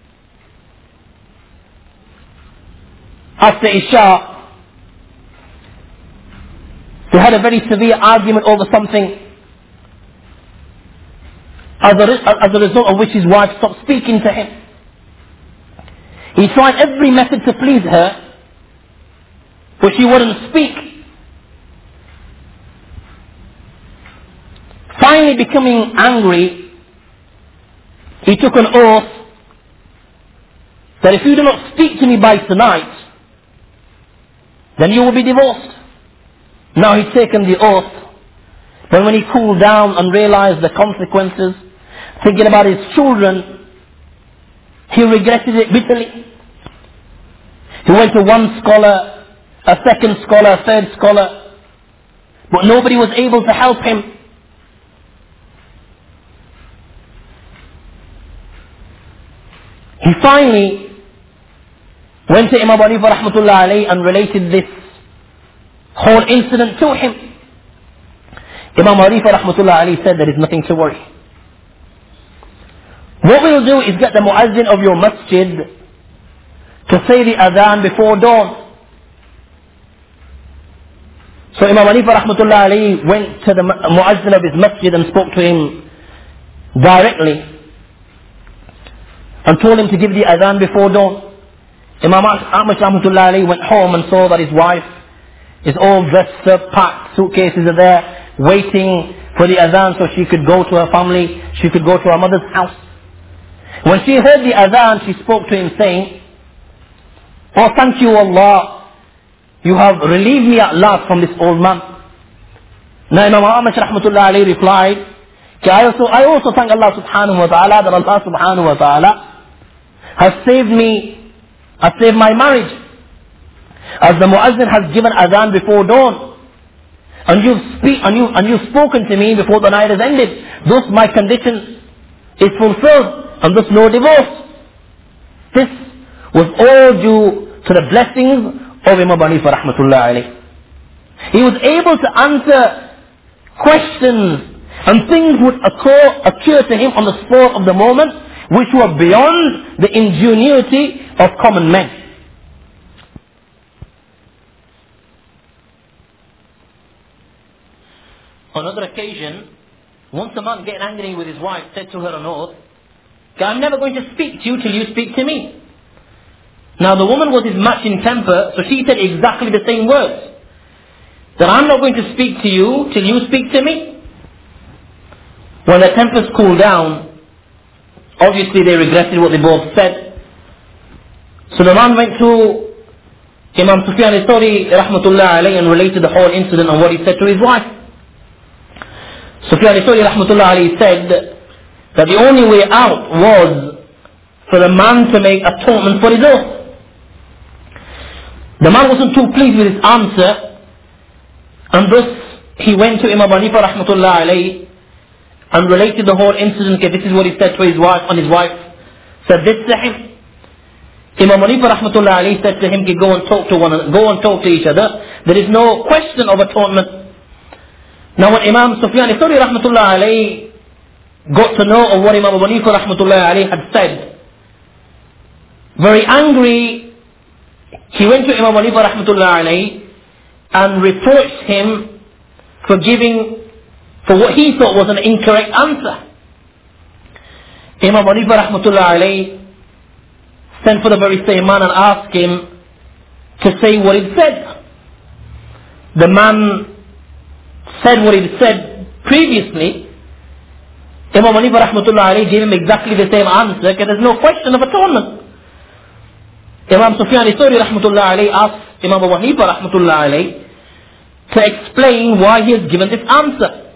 after Isha, they had a very severe argument over something, as a, as a result of which his wife stopped speaking to him. He tried every method to please her, but she wouldn't speak. Finally becoming angry, he took an oath that if you do not speak to me by tonight, then you will be divorced. Now he'd taken the oath, but when he cooled down and realized the consequences, thinking about his children, he regretted it bitterly. He went to one scholar, a second scholar, a third scholar, but nobody was able to help him. He finally went to Imam Hanifa rahmatullah alayhi and related this whole incident to him. Imam Hanifa rahmatullah alayhi said, there is nothing to worry. What we'll do is get the muazzin of your masjid to say the adhan before dawn. So Imam Hanifa rahmatullah alayhi went to the muazzin of his masjid and spoke to him directly and told him to give the adhan before dawn. Imam Ahmad rahmatullah alayhi went home and saw that his wife is all dressed up, packed, suitcases are there, waiting for the adhan so she could go to her family, she could go to her mother's house. When she heard the adhan, she spoke to him saying, oh, thank you Allah, you have relieved me at last from this old man. Now Imam Ahmad rahmatullah alayhi replied, I also, I also thank Allah subhanahu wa ta'ala that Allah subhanahu wa ta'ala has saved me, has saved my marriage. As the muazzin has given adhan before dawn, and you've speak, and you and you've spoken to me before the night has ended. Thus my condition is fulfilled, and thus no divorce. This was all due to the blessings of Imam Hanifa rahmatullah alayhi. He was able to answer questions, and things would occur, occur to him on the spur of the moment, which were beyond the ingenuity of common men. On another occasion, once a man getting angry with his wife said to her on oath, I'm never going to speak to you till you speak to me. Now the woman was his match in temper, so she said exactly the same words. That I'm not going to speak to you till you speak to me. When their tempers cooled down, obviously they regretted what they both said. So the man went to Imam Sufyan al-Thawri rahmatullah alayhi and related the whole incident and what he said to his wife. Sufyan al-Thawri rahmatullah alayhi said that the only way out was for the man to make atonement for his oath. The man wasn't too pleased with his answer, and thus he went to Imam Hanifa rahmatullah alayhi and related the whole incident. Okay, this is what he said to his wife, and his wife said this to him. Imam Hanifa rahmatullah alayhi said to him, go and talk to one another, go and talk to each other. There is no question of atonement. Now when Imam Sufyan al-Thawri rahmatullah alayhi got to know of what Imam Abu Hanifa rahmatullah alayhi had said, very angry, he went to Imam Hanifa rahmatullah alayhi and reproached him for giving, for what he thought was an incorrect answer. Imam Hanifa rahmatullah alayhi sent for the very same man and asked him to say what he said. The man said what he said previously. Imam Hanifa rahmatullah alayhi gave him exactly the same answer, because there's no question of atonement. Imam Sufyan al-Thawri rahmatullah alayhi asked Imam Abu Hanifa rahmatullah alayhi to explain why he has given this answer.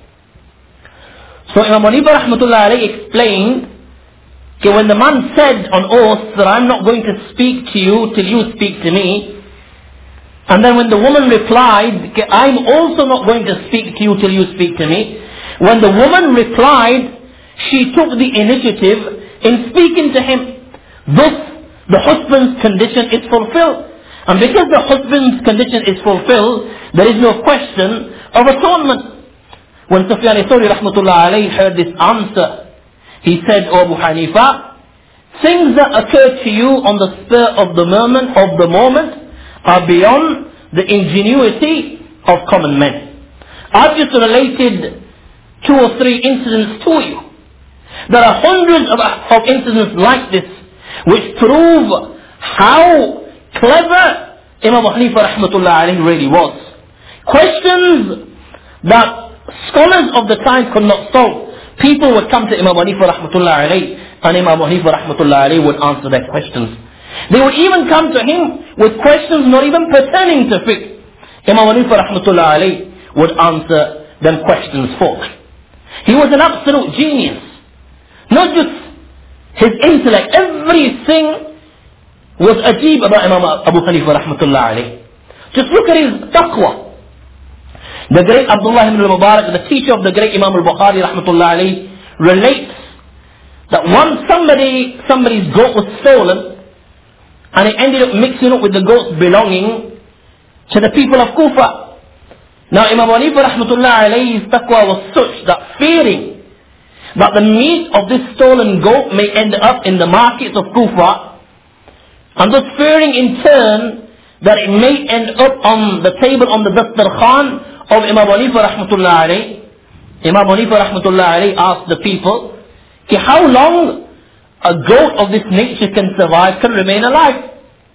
So Imam Hanifa rahmatullah alayhi explained that when the man said on oath that I'm not going to speak to you till you speak to me, and then when the woman replied, I'm also not going to speak to you till you speak to me, when the woman replied, she took the initiative in speaking to him. Thus, the husband's condition is fulfilled. And because the husband's condition is fulfilled, there is no question of atonement. When Sufyan al-Thawri rahmatullah alayhi heard this answer, he said, O Abu Hanifa, things that occur to you on the spur of the moment, of the moment are beyond the ingenuity of common men. I've just related two or three incidents to you. There are hundreds of, of incidents like this which prove how clever Imam Abu Hanifa rahmatullah alayhi really was. Questions that scholars of the time could not solve. People would come to Imam Abu Hanifa rahmatullah alayhi and Imam Abu Hanifa rahmatullah alayhi would answer their questions. They would even come to him with questions not even pertaining to fiqh. Imam Abu Hanifa rahmatullah alayhi would answer them questions for them. He was an absolute genius. Not just his intellect, everything was ajeeb about Imam Abu Hanifa rahmatullah alayhi. Just look at his taqwa. The great Abdullah ibn al-Mubarak, the teacher of the great Imam al-Bukhari rahmatullah alayhi, relates that once somebody, somebody's goat was stolen, and it ended up mixing up with the goats belonging to the people of Kufa. Now Imam Hanifa rahmatullah alayhi's taqwa was such that fearing that the meat of this stolen goat may end up in the markets of Kufa, and thus fearing in turn that it may end up on the table on the Dastarkhan of Imam Hanifa rahmatullah alayhi, Imam Hanifa rahmatullah alayhi asked the people, how long a goat of this nature can survive, can remain alive?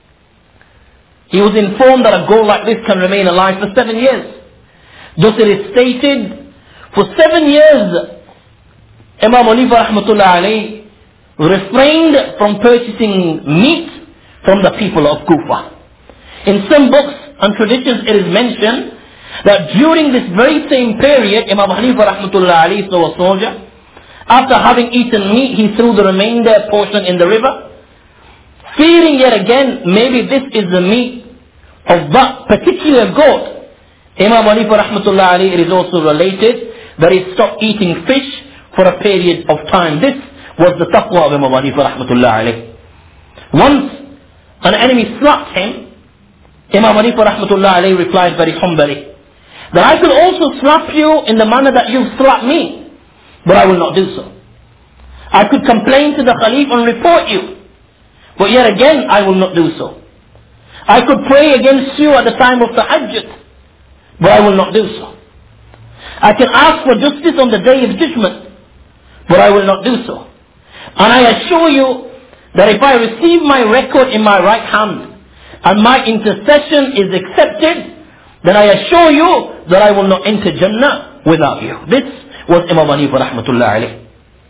He was informed that a goat like this can remain alive for seven years. Thus it is stated, for seven years Imam Hanifa rahmatullah alayhi refrained from purchasing meat from the people of Kufa. In some books and traditions it is mentioned that during this very same period, Imam Hanifa rahmatullah alayhi saw a soldier. After having eaten meat, he threw the remainder portion in the river. Fearing yet again, maybe this is the meat of that particular goat, Imam Hanifa rahmatullah alayhi, it is also related that he stopped eating fish for a period of time. This was the taqwa of Imam Hanifa rahmatullah alayhi. Once an enemy slapped him, Imam Hanifa rahmatullah alayhi replied very humbly, that I could also slap you in the manner that you slapped me, but I will not do so. I could complain to the Khalif and report you, but yet again I will not do so. I could pray against you at the time of the Tahajjud, but I will not do so. I can ask for justice on the day of judgment, but I will not do so. And I assure you that if I receive my record in my right hand and my intercession is accepted, then I assure you that I will not enter Jannah without you. This was Imam Hanifa rahmatullah alayh.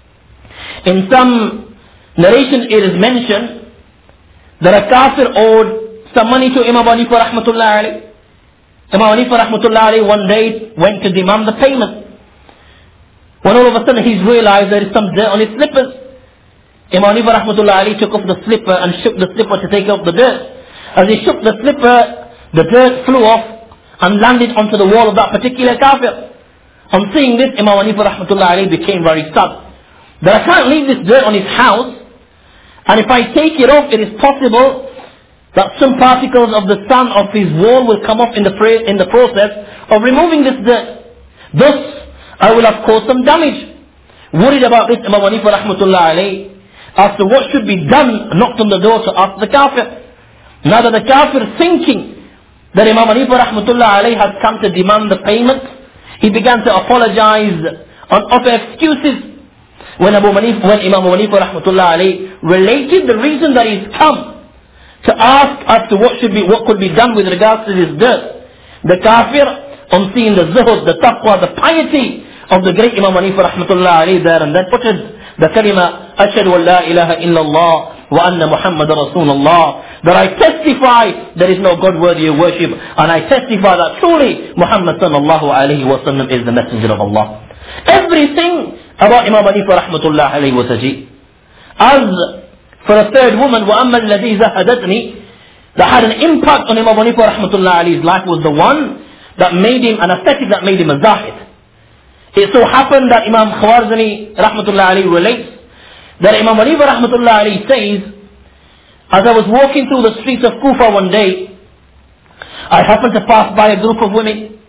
In some narration it is mentioned that a kafir owed some money to Imam Hanifa rahmatullah alayh. Imam Hanifa rahmatullah alayh one day went to demand the payment. When all of a sudden he's realized there is some dirt on his slippers. Imam Hanifa rahmatullah alayh took off the slipper and shook the slipper to take off the dirt. As he shook the slipper, the dirt flew off and landed onto the wall of that particular kafir. On seeing this, Imam Hanifa rahmatullah alayh became very sad. That I can't leave this dirt on his house, and if I take it off, it is possible that some particles of the sun of his wall will come off in the, in the process of removing this dirt. Thus, I will have caused some damage. Worried about this, Imam Hanifa rahmatullah alayh, after what should be done, knocked on the door to ask the kafir. Now that the kafir thinking that Imam Hanifa rahmatullah alayh has come to demand the payment, he began to apologize and offer excuses. When, Abu Hanifa, when Imam Hanifa rahmatullah alayh related the reason that he's come to ask as to what should be, what could be done with regards to this dirt, the kafir, on seeing the zuhud, the taqwa, the piety of the great Imam Hanifa rahmatullah alayh there, and then uttered the kalima, ashhadu an la ilaha illallah wa anna Muhammad Rasulullah, that I testify there is no God worthy of worship, and I testify that truly Muhammad sallallahu alayhi wa sallam is the messenger of Allah. Everything about Imam Hanifa rahmatullah alayhi was ajib. As for a third woman, وَأَمَّا الَّذِي زَهَدَتْنِي, that had an impact on Imam Hanifa rahmatullah alayhi's life was the one that made him an ascetic, that made him a zahid. It so happened that Imam Khwarizmi rahmatullah alayhi relates that Imam Hanifa rahmatullah alayhi says, as I was walking through the streets of Kufa one day, I happened to pass by a group of women.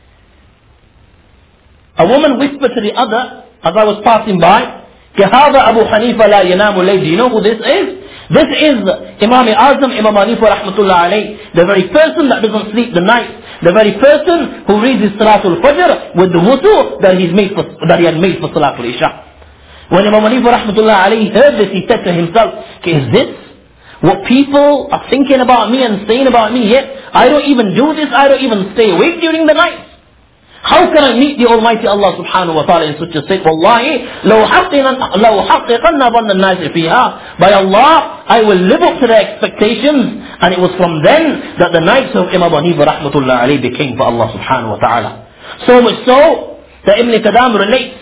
A woman whispered to the other as I was passing by, كَهَذَا أَبُو حَنِيفَ لَا يَنَامُ اللَّيْلِ. Do you know who this is? This is Imam Azam, Imam Hanifa rahmatullah alayhi, the very person that doesn't sleep the night, the very person who reads his Salatul Fajr with the wudu that, he's made for, that he had made for Salatul Isha. When Imam Hanifa rahmatullah alayhi heard this, he said to himself, is this what people are thinking about me and saying about me? Yet I don't even do this, I don't even stay awake during the night. How can I meet the Almighty Allah subhanahu wa ta'ala in such a state? Wallahi, لو حققن ظن الناس فيها. By Allah, I will live up to their expectations. And it was from then that the nights of Imam Hanifa rahmatullah alayhi became for Allah subhanahu wa ta'ala. So much so that Ibn Qadam relates,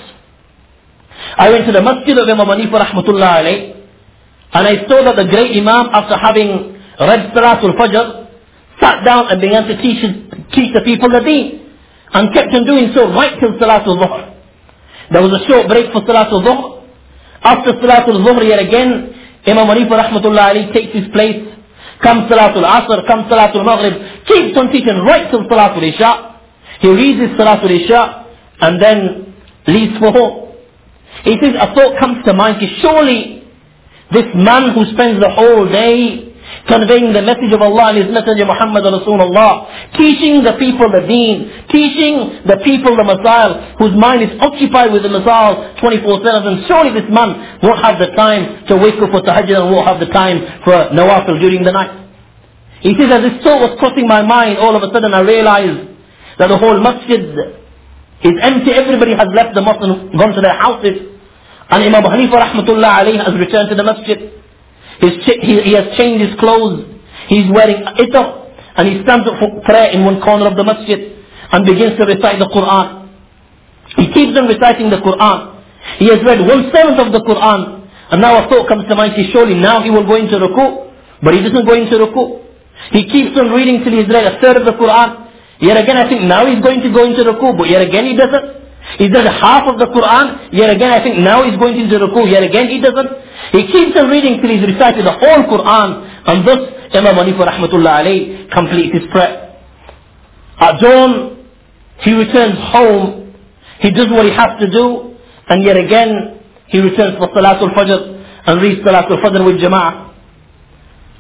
I went to the masjid of Imam Hanifa rahmatullah alayhi, and I saw that the great Imam, after having read Salatul Fajr, sat down and began to teach, teach the people the deen. And kept on doing so right till Salatul Dhuhr. There was a short break for Salatul Dhuhr. After Salatul Dhuhr yet again, Imam Hanifa rahmatullah alayhi takes his place. Comes Salatul Asr, comes Salatul Maghrib, keeps on teaching right till Salatul Isha. He reads his Salatul Isha and then leaves for home. He says, a thought comes to mind, surely this man who spends the whole day conveying the message of Allah and His Messenger Muhammad Rasulullah, teaching the people the deen, teaching the people the Masail, whose mind is occupied with the Masail twenty-four seven, surely this man won't have the time to wake up for Tahajjud and won't have the time for Nawafil during the night. He says, as this thought was crossing my mind, all of a sudden I realized that the whole masjid is empty, everybody has left the mosque and gone to their houses, and Imam Hanifa rahmatullah alayhi has returned to the masjid. He's ch- he, he has changed his clothes. He's wearing itar, and he stands up for prayer in one corner of the masjid and begins to recite the Quran. He keeps on reciting the Quran. He has read one seventh of the Quran, and now a thought comes to mind, surely now he will go into ruku, but he doesn't go into ruku. He keeps on reading till he's read a third of the Quran. Yet again I think now he's going to go into ruku, but yet again he doesn't. He does half of the Quran, yet again I think now he's going into ruku, yet again he doesn't. He keeps on reading till he's recited the whole Quran, and thus Imam Hanifa rahmatullah alayhi completes his prayer. At dawn, he returns home, he does what he has to do, and yet again he returns for Salatul Fajr and reads Salatul Fajr with Jama'ah.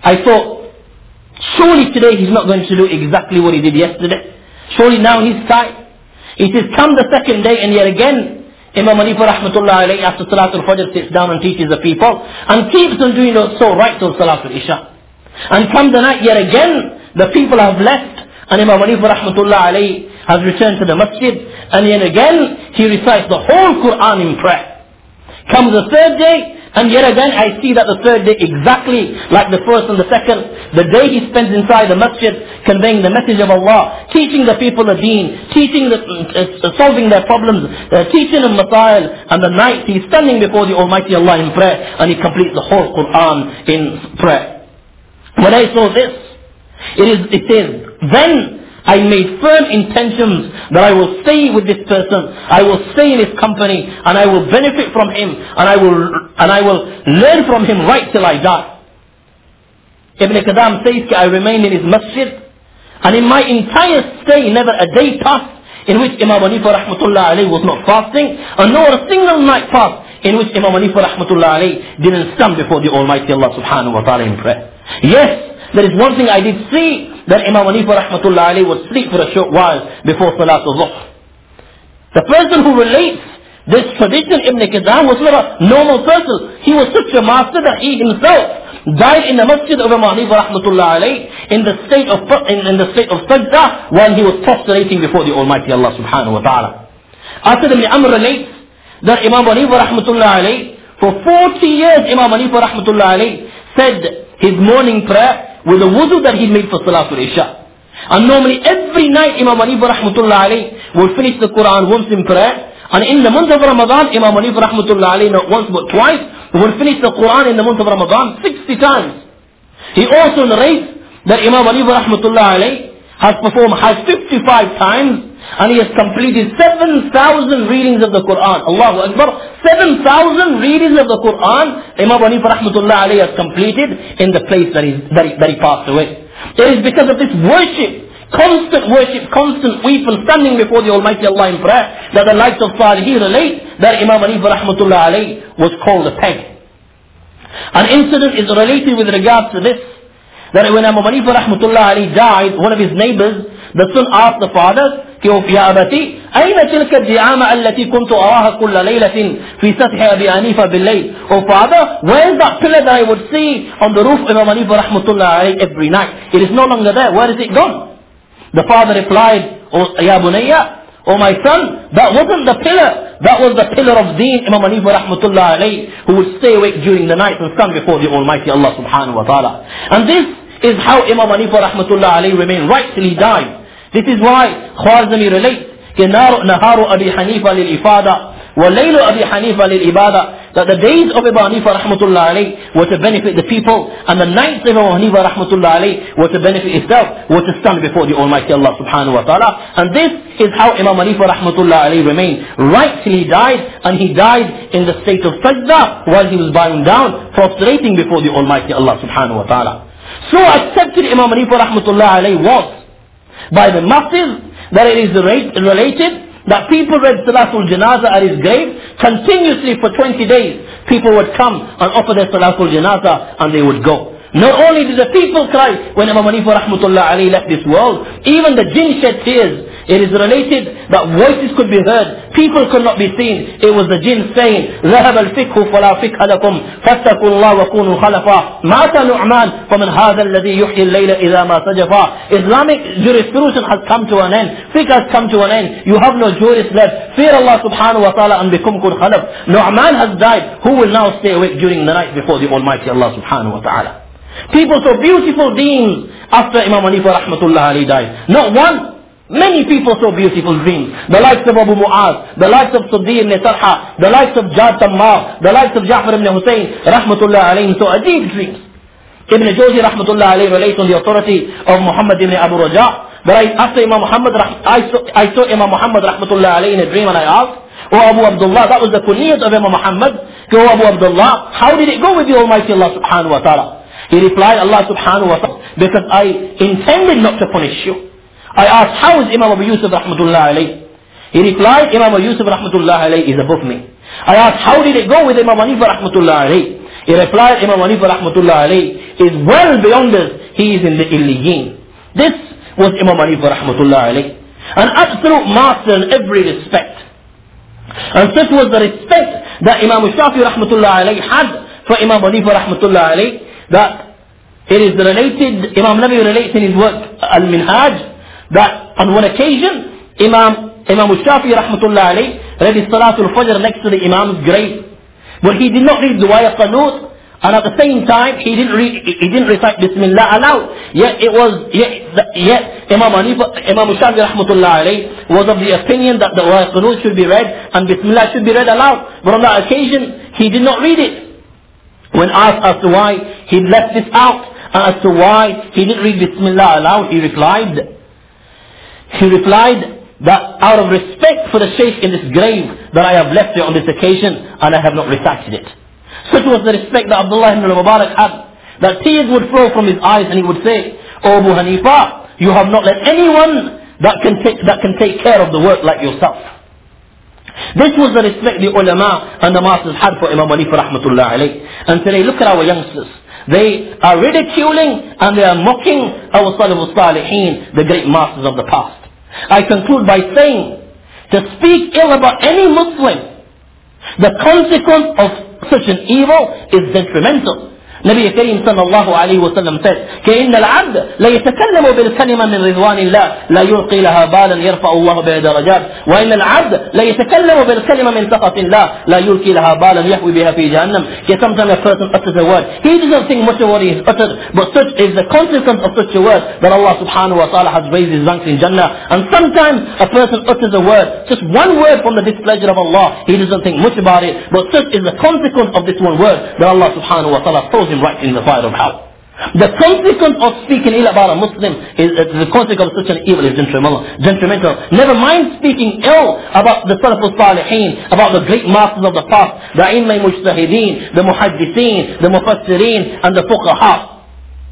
I thought, surely today he's not going to do exactly what he did yesterday. Surely now he's tired. It has come the second day, and yet again, Imam Hanifa rahmatullah alayhi after Salatul Fajr sits down and teaches the people, and keeps on doing so right till Salatul Isha. And come the night, yet again, the people have left, and Imam Hanifa rahmatullah alayhi has returned to the masjid, and yet again, he recites the whole Quran in prayer. Comes the third day, and yet again I see that the third day, exactly like the first and the second, the day he spends inside the masjid, conveying the message of Allah, teaching the people the deen, teaching the, uh, solving their problems, uh, teaching them masail, and the night he's standing before the Almighty Allah in prayer, and he completes the whole Quran in prayer. When I saw this, it is, it says, then I made firm intentions that I will stay with this person, I will stay in his company, and I will benefit from him, and I will and I will learn from him right till I die. Ibn Qadam says, I remained in his masjid, and in my entire stay, never a day passed in which Imam Hanifa rahmatullah alayhi was not fasting, and nor a single night passed in which Imam Hanifa rahmatullah alayhi didn't stand before the Almighty Allah subhanahu wa ta'ala in prayer. Yes, there is one thing I did see, that Imam Hanifa rahmatullah alayhi would sleep for a short while before Salatul Dhuhr. The person who relates this tradition, Ibn Qadam, was not a normal person. He was such a master that he himself died in the masjid of Imam Hanifa rahmatullah alayhi in the state of in, in the state of sajda while he was prostrating before the Almighty Allah subhanahu wa ta'ala. Asad ibn Amr relates that Imam Hanifa rahmatullah alayhi, for forty years Imam Hanifa rahmatullah alayhi said his morning prayer with the wudu that he made for Salatul Isha. And normally every night Imam Hanifa rahmatullah alayhi will finish the Quran once in prayer. And in the month of Ramadan, Imam Hanifa rahmatullah alayhi not once but twice will finish the Quran in the month of Ramadan sixty times. He also narrates that Imam Hanifa rahmatullah alayhi has performed Hajj fifty-five times, and he has completed seven thousand readings of the Quran. Allahu Akbar. seven thousand readings of the Quran Imam Hanifa rahmatullah alayhi has completed in the place that, he's, that, he, that he passed away. It is because of this worship, constant worship, constant weeping, standing before the Almighty Allah in prayer, that the likes of Salihin relate that Imam Hanifa rahmatullah alayhi was called a peg. An incident is related with regards to this, that when Imam Hanifa rahmatullah alayhi died, one of his neighbors, the son asked the father, يا أبتي أين تلك الدعامة التي كنت أراها كل ليلة في سطح أبي حنيفة بالليل? Oh father, where is that pillar that I would see on the roof of Imam Hanifa rahmatullah alayhi every night? It is no longer there. Where is it gone? The father replied, oh ya bunayya, oh my son, that wasn't the pillar. That was the pillar of deen, Imam Hanifa rahmatullah alayhi, who would stay awake during the night and stand before the Almighty Allah subhanahu wa ta'ala. And this is how Imam Hanifa rahmatullah alayhi remained right till he died. This is why Khwarizmi relates, نهار أبي حنيفة للإفادة وليل أبي حنيفة للإبادة, that the days of Imam Hanifa rahmatullah alayhi were to benefit the people, and the nights of Imam Hanifa rahmatullah alayhi were to benefit itself, were to stand before the Almighty Allah subhanahu wa ta'ala. And this is how Imam Hanifa rahmatullah alayhi remained right till he died, and he died in the state of sajda while he was bowing down, prostrating before the Almighty Allah subhanahu wa ta'ala. So accepted Imam Hanifa rahmatullah alayhi was by the masses, that it is related that people read Salatul Janazah at his grave continuously for twenty days. People would come and offer their Salatul Janazah and they would go. Not only did the people cry when Imam Hanifa rahmatullah alayhi left this world, even the jinn shed tears. It is related that voices could be heard, people could not be seen. It was the jinn saying, ذهب الفقه فلا فقه لكم فاتقوا الله وكونوا خلفا مات نعمان فمن هذا الذي يحيي الليل إذا ما سجفا. Islamic jurisprudence has come to an end. Fiqh has come to an end. You have no jurist left. Fear Allah subhanahu wa ta'ala and become kun khalaf. Nu'man has died. Who will now stay awake during the night before the Almighty Allah subhanahu wa ta'ala? People saw beautiful deeds after Imam Hanifa rahmatullah alayhi died. Not one. Many people saw beautiful dreams. The likes of Abu Mu'az, the likes of Suddi ibn Talha, the likes of Jad Tammar, the likes of Ja'far ibn Hussein rahmatullah alayhi saw ajib dreams. Ibn Jawzi rahmatullah alayhi relates on the authority of Muhammad ibn Abu Raja, that I, after Imam Muhammad, I saw, I saw Imam Muhammad rahmatullah alayhi in a dream, and I asked, oh Abu Abdullah, that was the kunyat of Imam Muhammad, oh Abu Abdullah, how did it go with the Almighty Allah subhanahu wa ta'ala? He replied, Allah subhanahu wa ta'ala, because I intended not to punish you. I asked, how is Imam Abu Yusuf rahmatullah alayhi? He replied, Imam Abu Yusuf rahmatullah alayhi is above me. I asked, how did it go with Imam Hanifa rahmatullah alayhi? He replied, Imam Hanifa rahmatullah alayhi is well beyond us. He is in the illiyin. This was Imam Hanifa rahmatullah alayhi. An absolute master in every respect. And such was the respect that Imam Shafi rahmatullah alayhi had for Imam Hanifa rahmatullah alayhi, that it is related, Imam Nawawi relates in his work Al-Minhaj, that on one occasion Imam Imam Shafi rahmatullah alayhi read his Salatul Fajr next to the Imam's grave. But he did not read Du'a Qanut, and at the same time he didn't read, he didn't recite Bismillah aloud. Yet it was yet, yet Imam Hanifa, Imam Shafi rahmatullah alayhi was of the opinion that the Du'a Qanut should be read and Bismillah should be read aloud. But on that occasion he did not read it. When asked as to why he left this out, and as to why he didn't read Bismillah aloud, he replied, he replied that out of respect for the Shaykh in this grave, that I have left it on this occasion and I have not recited it. Such was the respect that Abdullah ibn al-Mubarak had, that tears would flow from his eyes and he would say, O Abu Hanifa, you have not let anyone that can take, that can take care of the work like yourself. This was the respect the ulama and the masters had for Imam Hanifa rahmatullah alayh. And today look at our youngsters. They are ridiculing and they are mocking our Salafus Salihin, the great masters of the past. I conclude by saying, to speak ill about any Muslim, the consequence of such an evil is detrimental. Nabi Kareem sallallahu alayhi wa sallam said, كَإِنَّ الْعَبْدَ لَيَتَكَلَّمُ بِالْكَلِمَةِ مِنْ رِضْوَانِ اللَّهِ لَا يُلْقِي لَهَا بَالًا يَرْفَعُ اللَّهُ بِهَا دَرَجَاتٍ وَإِنَّ الْعَبْدَ لَيَتَكَلَّمُ بِالْكَلِمَةِ مِنْ سَخَطِ اللَّهِ لَا يُلْقِي لَهَا بَالًا يَهْوِي بِهَا فِي جَهَنَّمٍ. Sometimes a person utters a word, he doesn't think much of what he has uttered, but such is the consequence of such a word that Allah subhanahu wa ta'ala has raised his ranks in Jannah. And sometimes a person utters a word, just one word from the displeasure of Allah, he doesn't think much about it, but such is the consequence of this one word that Allah subhanahu wa ta'ala throws him right in the fire of hell. The consequence of speaking ill about a Muslim is uh, the consequence of such an evil is detrimental. detrimental. Never mind speaking ill about the Salafus Salihin, about the great masters of the past, the A'immah Mujtahideen, the Muhaddithin, the Mufassirin, and the Fuqaha.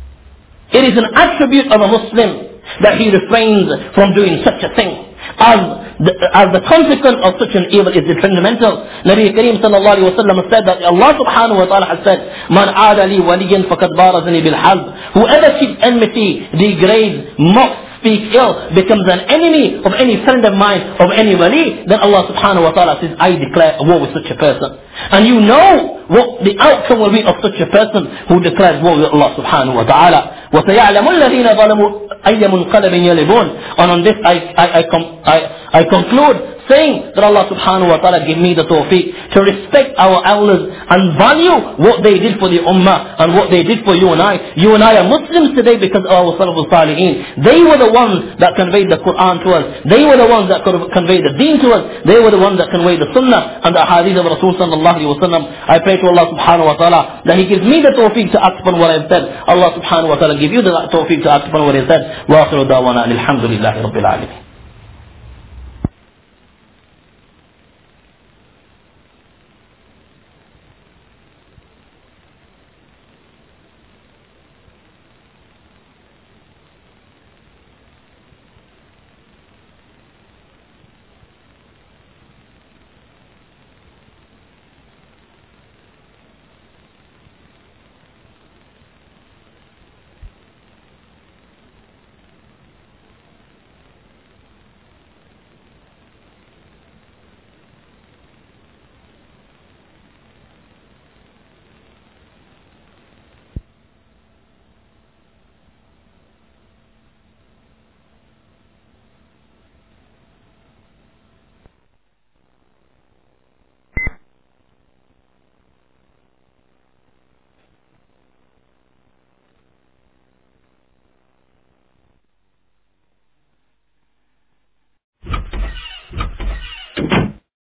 It is an attribute of a Muslim that he refrains from doing such a thing, as the, as the consequence of such an evil is detrimental. Nabi Kareem sallallahu alayhi wa sallam said that Allah subhanahu wa ta'ala has said, Man aada li waliyan faqad barazani bil halb. Whoever keeps enmity, degrades, mocks, speaks ill, becomes an enemy of any friend of mine, of any wali, then Allah subhanahu wa ta'ala says, I declare war with such a person. And you know what the outcome will be of such a person who declares war with Allah subhanahu wa ta'ala. وَسَيَعْلَمُ الَّذِينَ ظَلَمُوا أَيَّ مُنْقَلَبٍ يَلِبُونَ. And on this I, I, I, com- I, I conclude saying that Allah subhanahu wa ta'ala give me the tawfiq to respect our elders and value what they did for the ummah and what they did for you and I. You and I are Muslims today because of our Salafus Salihin. They were the ones that conveyed the Quran to us. They were the ones that could conveyed the deen to us. They were the ones that conveyed the sunnah and the hadith of Rasul sallallahu alayhi wa sallam. I pray to Allah subhanahu wa ta'ala that He gives me the tawfiq to act upon what I have said. Allah subhanahu wa ta'ala give you the tawfiq to act upon what He said. Wa akhiru da'wana alhamdulillahi rabbil alamin.